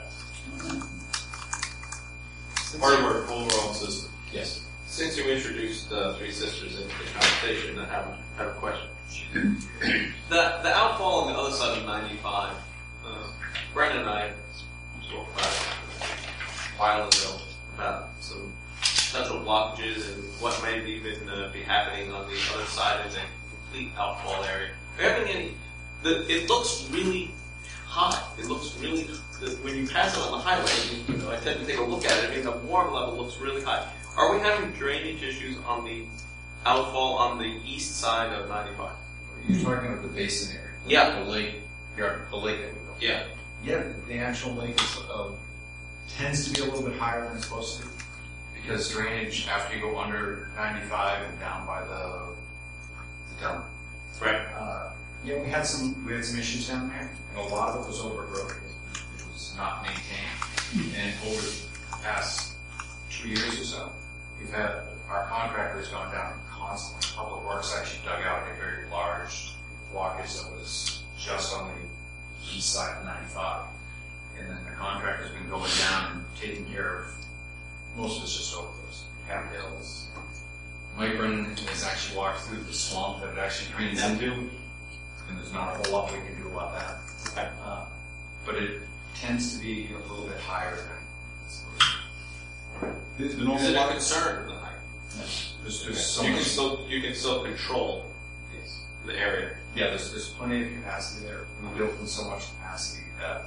Part of our overall system. Yes. Since you introduced Three Sisters into the conversation, I have a question. The outfall on the other side of 95, Brendan and I spoke about it a while ago about some potential blockages and what may even be happening on the other side in the complete outfall area. Are you having any? It looks really high. It looks really, when you pass it on the highway, I tend to take a look at it, the water level looks really high. Are we having drainage issues on the outfall on the east side of 95? You're talking about the basin area? Yeah. The lake that we go. Yeah. Yeah, the actual lake tends to be a little bit higher than it's supposed to be, because drainage after you go under 95 and down by the dump. Right. Yeah, we had some issues down there, and a lot of it was overgrowth. It was not maintained, and over the past 2 years or so, we've had our contractors gone down constantly. Public Works actually dug out a very large blockage that was just on the east side of 95. And then the contractor's been going down and taking care of most of it's just overgrowth. Cap hills. Mike Brennan has actually walked through the swamp that it actually drains into, and there's not a whole lot we can do about that. Okay. But it tends to be a little bit higher than it's supposed to be. Is it a concern? There's so you much. You can still control the area. Yeah, there's plenty of capacity there. We built in so much capacity that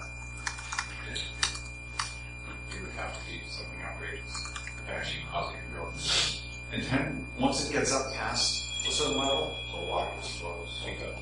it would have to be something outrageous to actually cause it to grow. And once it gets up past a certain level, the water just flows. Okay.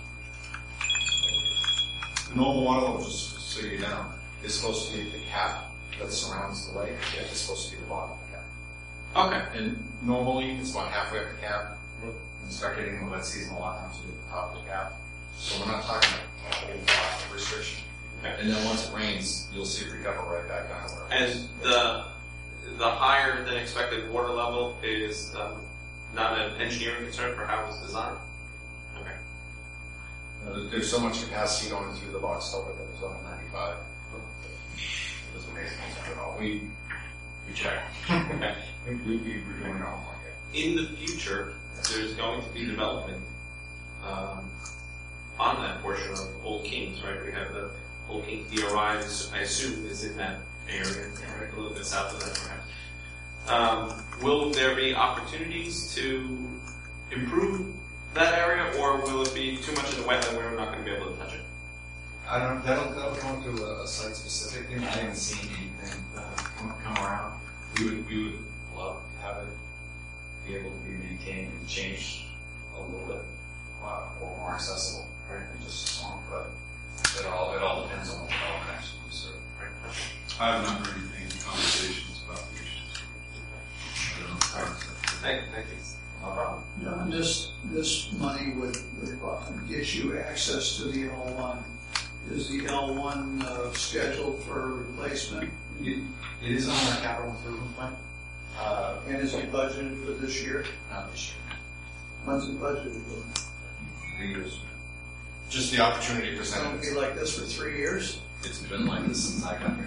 The normal water level, just so you know, is supposed to be the cap that surrounds the lake. It's supposed to be the bottom of the cap. Okay. And normally it's about halfway up the cap. And start getting the wet season a lot times to the top of the cap. So we're not talking about a whole lot of restriction. Okay. And then once it rains, you'll see it recover right back down where it was. And the higher than expected water level is not an engineering concern for how it was designed? Okay. There's so much capacity going through the box culvert that was on 95. It doesn't make any sense at all. We checked. Okay. we were doing our homework. In the future, there's going to be development on that portion of Old Kings, right? We have the Old Kings DRI, I assume, is in that area, right? A little bit south of that, perhaps. Will there be opportunities to improve that area, or will it be too much of the wetland where we're not going to be able to touch it? I don't know. That'll come to a site-specific thing. I haven't seen anything come around. We would love to have it be able to be maintained and changed a little bit or more accessible, right? Than just a swamp, but it all depends on what development actually comes through. Right? I have not heard anything, conversations about the issues. Thank you. No problem. John, this money would get you access to the L1. Is the L1 scheduled for replacement? It is on our capital improvement plan. And is it budgeted for this year? Not this year. When's it budgeted for? 3 years. Just the opportunity It's presented. going to be like this for 3 years? It's been like this since I got here.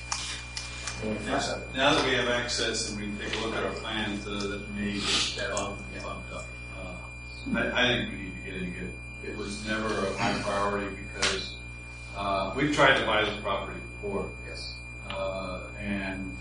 Now that we have access and we can take a look at our plans, that may get bumped up. I think we need to get in good. It was never a high priority because we've tried to buy this property before. Yes. And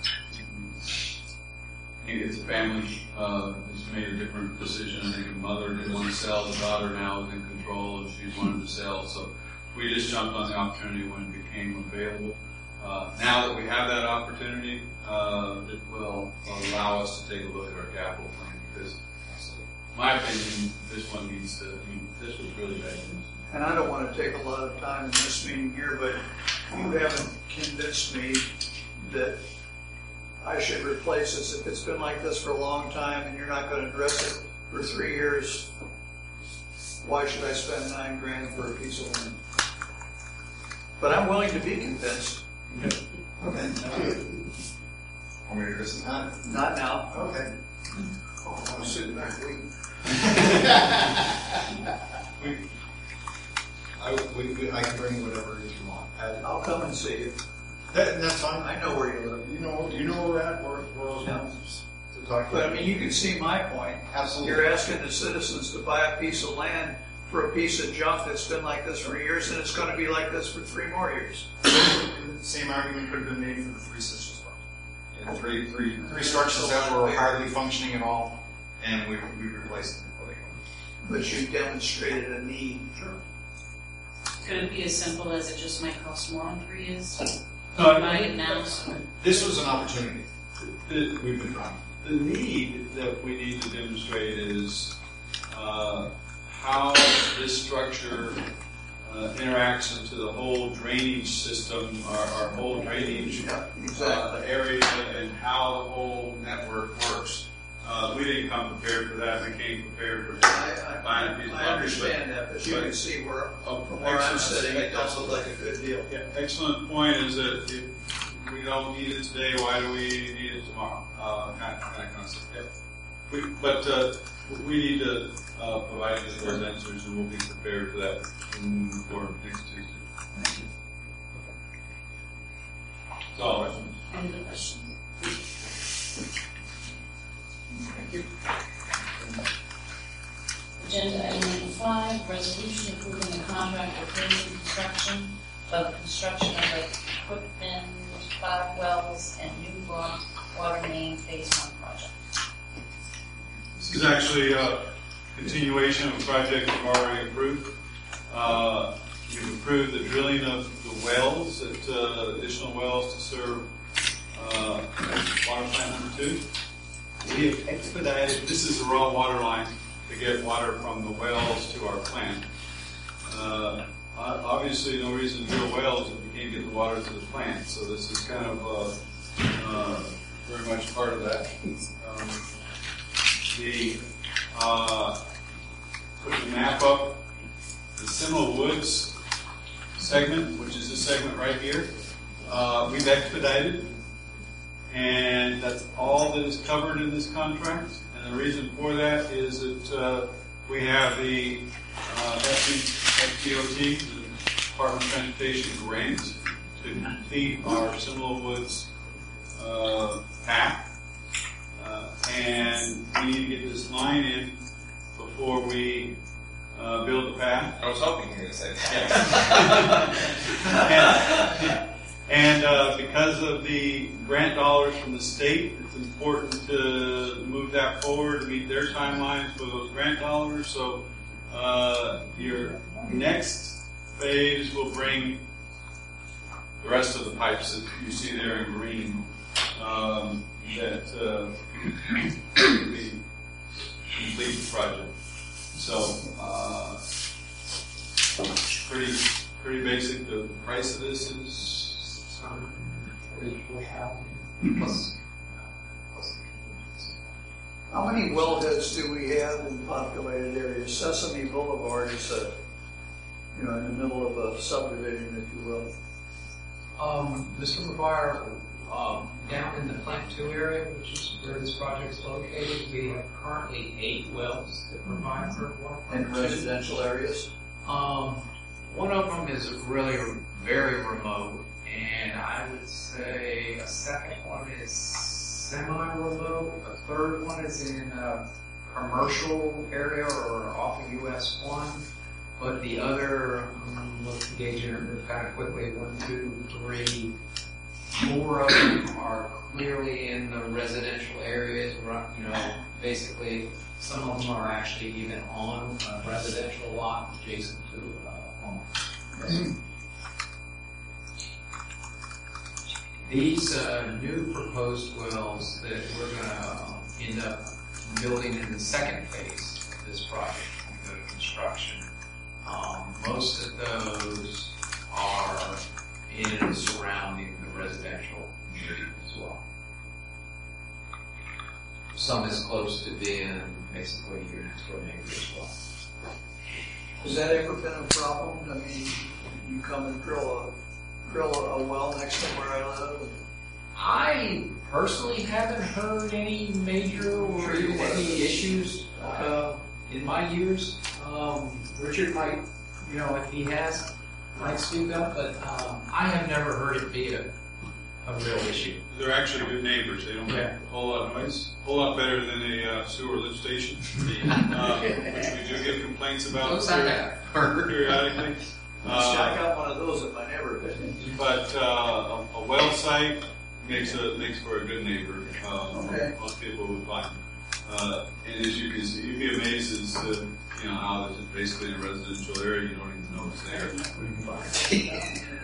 it's a family has made a different decision. I think the mother didn't want to sell. The daughter now is in control and she wanted to sell. So we just jumped on the opportunity when it became available. now that we have that opportunity, it will allow us to take a look at our capital plan because, in my opinion, this one needs to. This was really bad news. And I don't want to take a lot of time in this meeting here, but you haven't convinced me that I should replace this. If it's been like this for a long time and you're not going to address it for 3 years, why should I spend $9,000 for a piece of land? But I'm willing to be convinced. Okay. Want me to do some time? Not now. Okay. Oh, I'm sitting back waiting. I can bring whatever you want. I'll come and see you. That's fine. I know where you live. You know where we're at. We're to talk. But I mean, you can see my point. Absolutely. You're asking the citizens to buy a piece of land for a piece of junk that's been like this for years, and it's going to be like this for 3 more years. The same argument could have been made for the Three Sisters project. Three structures that were hardly functioning at all, and we replaced them before they go. But you demonstrated a need. Sure. Could it be as simple as it just might cost more in 3 years? No, Buy it now, so This was an opportunity. We've been trying. The need that we need to demonstrate is how this structure interacts into the whole drainage system, our whole drainage area, and how the whole network works. We didn't come prepared for that. We came prepared for buying a piece of I understand that, but you can see where, from where I'm sitting, it does look like a good deal. Yeah, excellent point is that if we don't need it today, why do we need it tomorrow? Kind of concept. Yep. We need to provide those answers, and we'll be prepared for that for next Tuesday. Thank you. That's all. Any other questions? Thank you. Agenda item number 5, resolution approving a contract for paving construction of equipment, 5 wells, and new water main phase 1 project. This is actually a continuation of a project we've already approved. We've approved the drilling of the wells, additional wells to serve water plant number 2. We have expedited, this is the raw water line to get water from the wells to our plant. Obviously, no reason to drill wells if you can't get the water to the plant, so this is kind of very much part of that. Put the map up, the Seminole Woods segment, which is this segment right here, we've expedited, and that's all that is covered in this contract. And the reason for that is that we have the FDOT, the Department of Transportation grant, to complete our Seminole Woods path. And we need to get this line in before we build the path. I was hoping you were going to say that. And because of the grant dollars from the state, it's important to move that forward to meet their timelines for those grant dollars. So your next phase will bring the rest of the pipes that you see there in green that we complete the project. So pretty basic. The price of this is How many wellheads do we have in populated areas? Sesame Boulevard is in the middle of a subdivision, if you will. Mr. McGuire, down in the Plant 2 area, which is where this project is located, we have currently 8 wells that provide for water. In residential areas? One of them is really very remote, and I would say a second one is semi-remote. A third one is in a commercial area or off of US 1. But the other, let's gauge it kind of quickly, 1, 2, 3, 4 of them are clearly in the residential areas. Basically, some of them are actually even on a residential lot adjacent to a home. These new proposed wells that we're going to end up building in the second phase of this project, the construction, most of those are in and surrounding the residential community as well. Some is close to being basically your next door neighbor as well. Has that ever been a problem? I mean, you come and drill a well next to where I live? I personally haven't heard any major or any issues in my years. Richard might, if he has, might speak up, but I have never heard it be a real issue. They're actually good neighbors. They don't make a whole lot of noise. A whole lot better than a sewer lift station, which we do get complaints about periodically. I got one of those in my neighborhood. But a well site makes for a good neighbor. Most people would find. And as you can see, you'd be amazed as to how this is basically in a residential area. You don't even know it's there.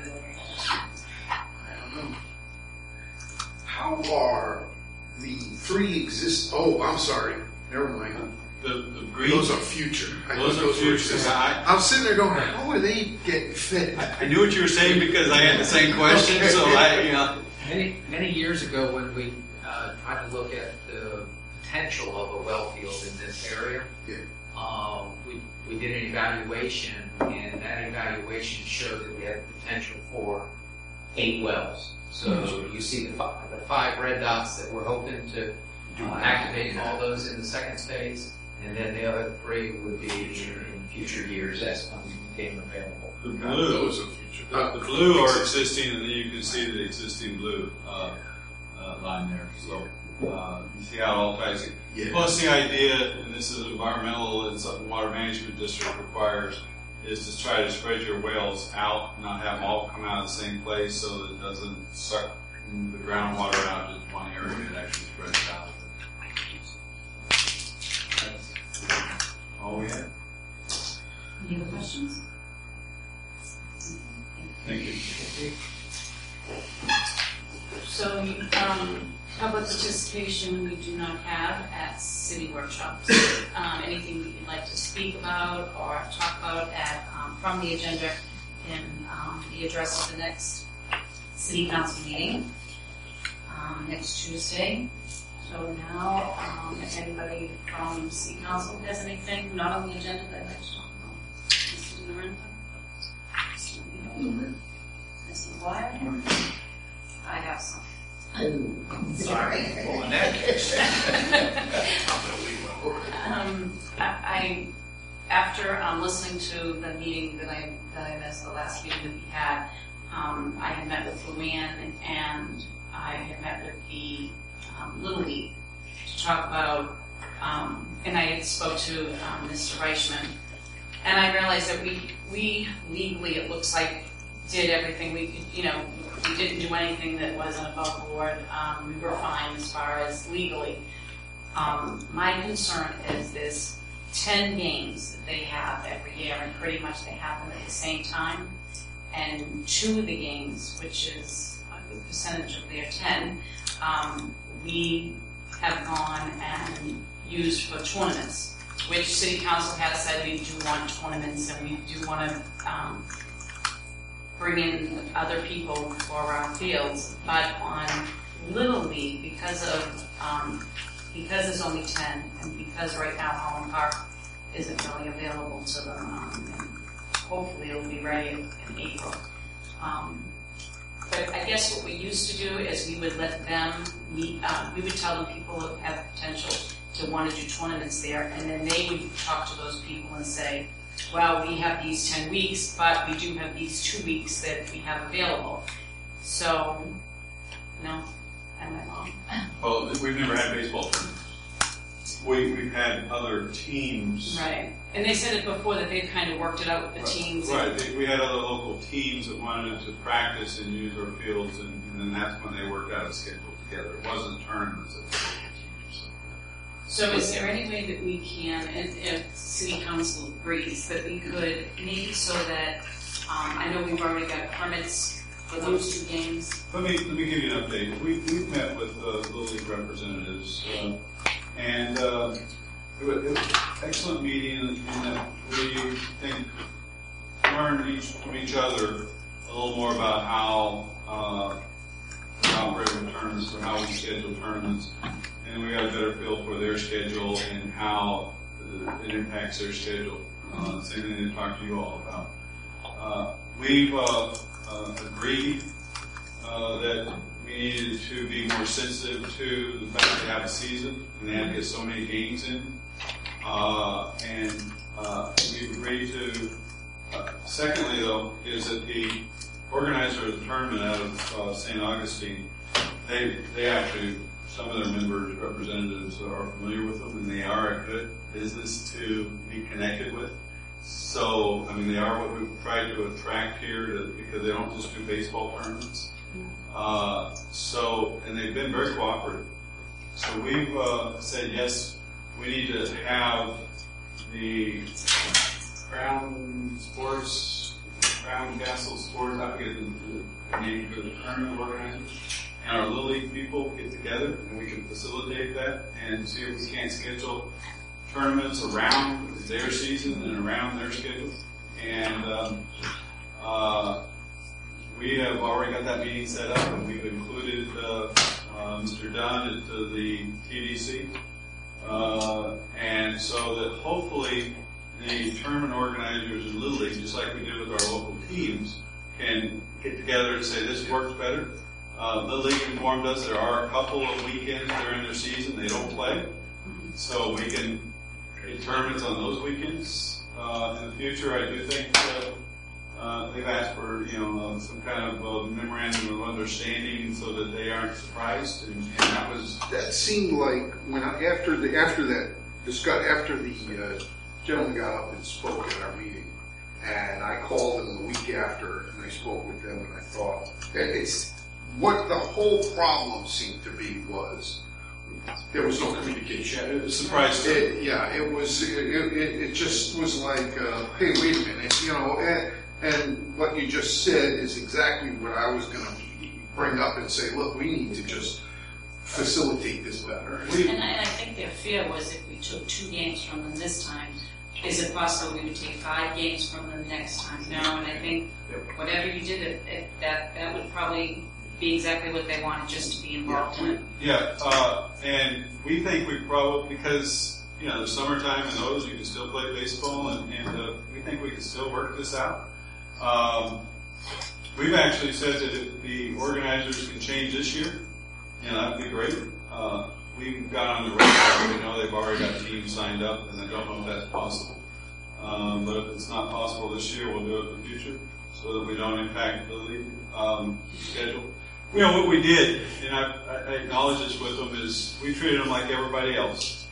How are the three oh, I'm sorry. Never mind. The green. Those are future. Those are future. I was sitting there going, how are they getting fit? I knew what you were saying because I had the same question. So Many years ago, when we tried to look at the potential of a well field in this area, we did an evaluation, and that evaluation showed that we had potential for 8 wells. So you see the 5 red dots that we're hoping to activate all those in the second phase, and then the other 3 would be in future years as funds became available. The blue, the blue are existing, and then you can see the existing blue line there. So you see how it all ties in. Yeah. Plus the idea, and this is environmental and something water management district requires, is to try to spread your wells out, not have them all come out of the same place so that it doesn't suck the groundwater out in one area. It actually spreads out. That's all we have. Any other questions? Thank you. So, public participation we do not have at city workshops. Anything that you'd like to speak about or talk about from the agenda in the address of the next city council meeting next Tuesday. So now, if anybody from city council has anything not on the agenda that I'd like to talk about, Mr. Lorenzo? Mr. McGuire? I have some. Sorry. Well, in that case, after listening to the meeting that I missed, the last meeting that we had, I had met with Luann and I had met with the Little League to talk about, and I had spoke to Mr. Reichman, and I realized that we legally, it looks like, did everything we could, we didn't do anything that wasn't above board. We were fine as far as legally. My concern is this 10 games that they have every year, and pretty much they happen at the same time. And 2 of the games, which is a good percentage of their 10, we have gone and used for tournaments, which City Council has said we do want tournaments and we do want to bring in other people for our fields. But on Little League, because there's only 10, and because right now Holland Park isn't really available to them, and hopefully it'll be ready in April. But I guess what we used to do is we would let them meet, we would tell them people who have potential to want to do tournaments there, and then they would talk to those people and say, well, we have these 10 weeks, but we do have these 2 weeks that we have available. So, no, am I wrong? Well, we've never had baseball tournaments. We've had other teams. Right. And they said it before that they've kind of worked it out with the teams. Right. We had other local teams that wanted to practice and use our fields, and then that's when they worked out a schedule together. It wasn't tournaments at the local teams. So is there any way that we can, if City Council agrees, that we could make so that, I know we've already got permits for those 2 games? Let me give you an update. We've met with Little League representatives, and it was an excellent meeting in that we think learned from each other a little more about how we operate with tournaments, or how we schedule tournaments, and we got a better feel for their schedule and how it impacts their schedule. Same thing they talked to you all about. We've agreed that we needed to be more sensitive to the fact that they have a season and they have to get so many games in. And we've agreed to, secondly though, is that the organizer of the tournament out of St. Augustine, they have to, some of their members, representatives are familiar with them, and they are a good business to be connected with. So, I mean, they are what we've tried to attract here because they don't just do baseball tournaments. And they've been very cooperative. So we've said, yes, we need to have the Crown Castle Sports, I forget the name for the tournament organizers, and our Little League people get together and we can facilitate that and see if we can't schedule tournaments around their season and around their schedule. And we have already got that meeting set up, and we've included Mr. Dunn at the TDC. And so that hopefully the tournament organizers in Little League, just like we did with our local teams, can get together and say this works better. Little League informed us there are a couple of weekends during their season they don't play, so we can get tournaments on those weekends. In the future, I do think they've asked for some kind of memorandum of understanding so that they aren't surprised, and that seemed like when after the gentleman got up and spoke at our meeting, and I called them the week after and I spoke with them, and I thought it's what the whole problem seemed to be was there was no communication. It was surprising. It just was like, hey, wait a minute, and what you just said is exactly what I was going to bring up and say, look, we need to just facilitate this better. And I think their fear was if we took 2 games from them this time, is it possible we would take 5 games from them next time? No, and I think whatever you did, that would probably be exactly what they wanted, just to be involved in it. Yeah, and we think we probably, because the summertime and those, you can still play baseball, and we think we can still work this out. We've actually said that if the organizers can change this year, that'd be great. We've got on the radar, we know they've already got teams signed up, and I don't know if that's possible. But if it's not possible this year, we'll do it in the future so that we don't impact the league schedule. What we did, and I acknowledge this with them, is we treated them like everybody else.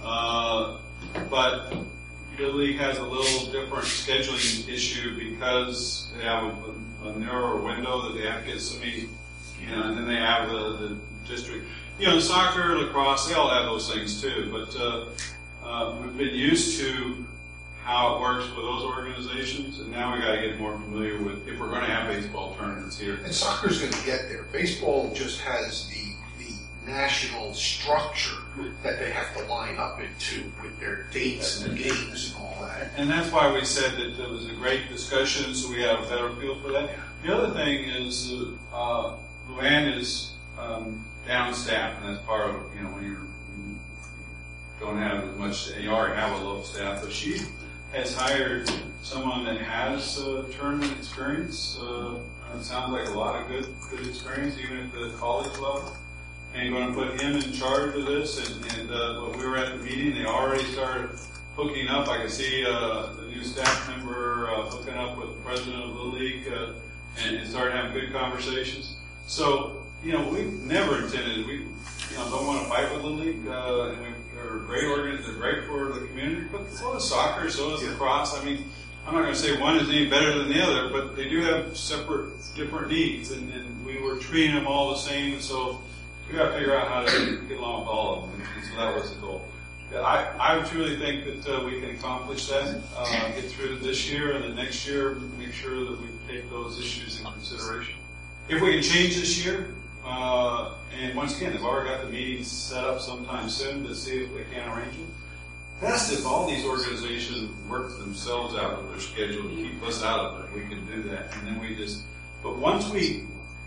But the league has a little different scheduling issue because they have a narrower window that they have to get so many, and then they have the district. Soccer, lacrosse, they all have those things too, but we've been used to how it works for those organizations, and now we got to get more familiar with if we're going to have baseball tournaments here. And soccer's going to get there. Baseball just has the national structure that they have to line up into with their dates and games and all that. And that's why we said that it was a great discussion, so we have a better feel for that. The other thing is Luann is down staff, and that's part of when you don't have as much. You already have a low staff, but she has hired someone that has tournament experience. It sounds like a lot of good experience, even at the college level. And going to put him in charge of this. And when we were at the meeting, they already started hooking up. I could see the new staff member hooking up with the president of the league and started having good conversations. So, we've never intended, we don't want to fight with the league. And they're great organizations, they're great for the community, but so is soccer, so is lacrosse. I mean, I'm not going to say one is any better than the other, but they do have different needs, and we were treating them all the same, so we got to figure out how to get along with all of them, and so that was the goal. I truly think that we can accomplish that, get through to this year and the next year, make sure that we take those issues in consideration. if we can change this year, and once again, they've already got the meetings set up sometime soon to see if we can arrange it. Best if all these organizations work themselves out with their schedule to keep us out of it, we can do that. And then we just, but once we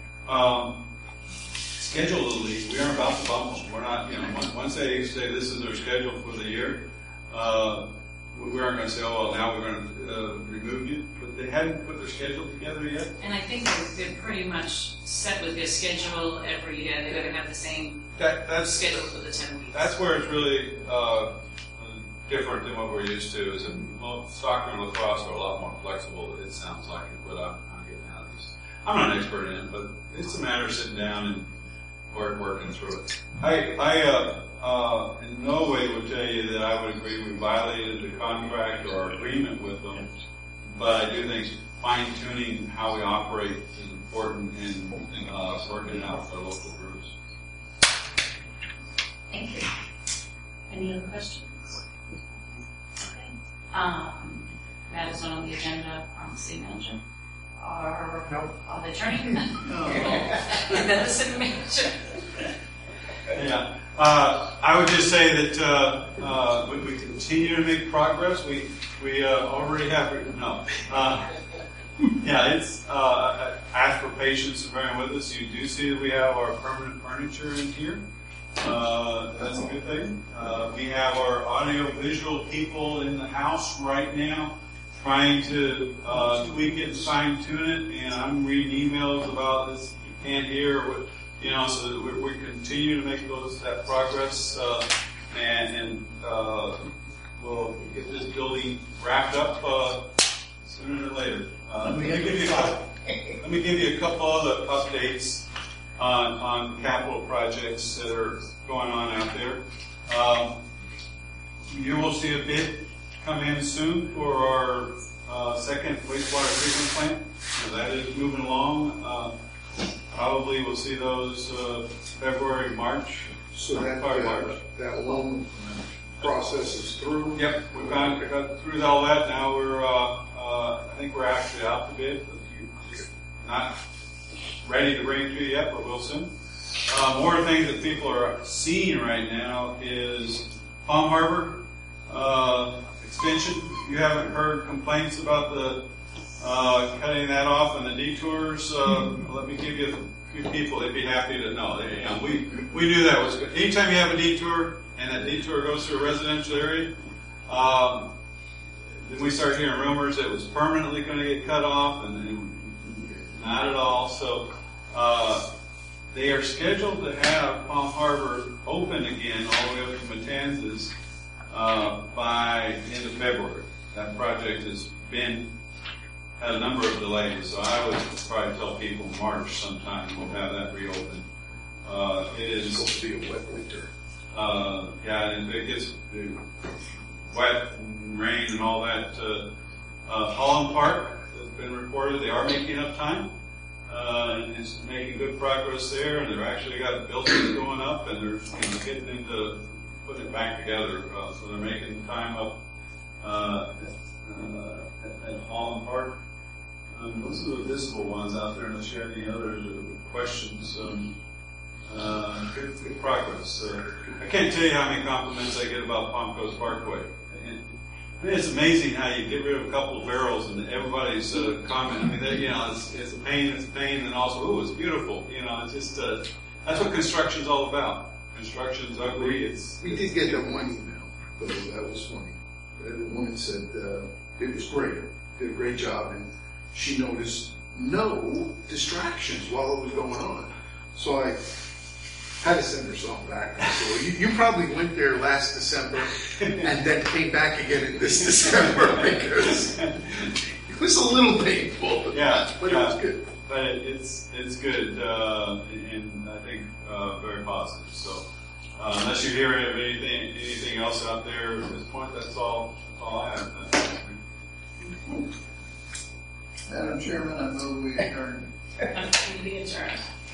schedule the league, we aren't about to bump them. We're not, once they say this is their schedule for the year, we aren't going to say, oh, well, now we're going to remove you. But they haven't put their schedule together yet. And I think they're pretty much set with their schedule every year. They're going to have the same schedule for the 10 weeks. That's where it's really different than what we're used to. Is soccer and lacrosse are a lot more flexible, it sounds like, but I'm getting out of this. I'm not an expert in it, but it's a matter of sitting down and working through it. I in no way would tell you that I would agree we violated the contract or our agreement with them, but I do think fine-tuning how we operate is important in working out with our local groups. Thank you. Any other questions? Okay. That is on the agenda from the city manager. Or the attorney? And then the city manager. Yeah. I would just say that we continue to make progress. We already have it's ask for patience and bearing with us. You do see that we have our permanent furniture in here. That's a good thing. We have our audio-visual people in the house right now, trying to tweak it and fine-tune it. And I'm reading emails about this. You can't hear. So that we continue to make that progress, and we'll get this building wrapped up sooner than later. Let me give you a couple other updates on capital projects that are going on out there. You will see a bid come in soon for our second wastewater treatment plant. So that is moving along. Probably we'll see those February, March. So that loan process is through? Yep, we got through all that. Now we're, I think we're actually out to bid. Not ready to bring it to you yet, but we'll soon. More things that people are seeing right now is Palm Harbor extension. You haven't heard complaints about the cutting that off and the detours. Let me give you a few people. They'd be happy to know. We knew that was good. Anytime you have a detour and that detour goes through a residential area, then we start hearing rumors that it was permanently going to get cut off, and not at all. So they are scheduled to have Palm Harbor open again all the way up to Matanzas by the end of February. That project has had a number of delays, so I would probably tell people March sometime we'll have that reopened. It is going to be a wet winter. And if it gets wet and rain and all that, Holland Park has been reported they are making up time and it's making good progress there, and they've actually got buildings going up, and they're getting into putting it back together. So they're making time up at Holland Park. Those are the visible ones out there, unless you have any other questions. Good progress. I can't tell you how many compliments I get about Palm Coast Parkway. It's amazing how you get rid of a couple of barrels and everybody's comment. It's a pain, and also, it's beautiful. It's just that's what construction's all about. Construction's ugly. We did get that one email, though, that was funny. The woman said it was great, did a great job, and she noticed no distractions while it was going on. So I had to send her something back. So you probably went there last December and then came back again in this December because it was a little painful. Yeah, but it was good. But it's good, and I think very positive. So unless you hear of anything else out there at this point, that's all I have. Madam Chairman, I move we adjourn. We adjourn.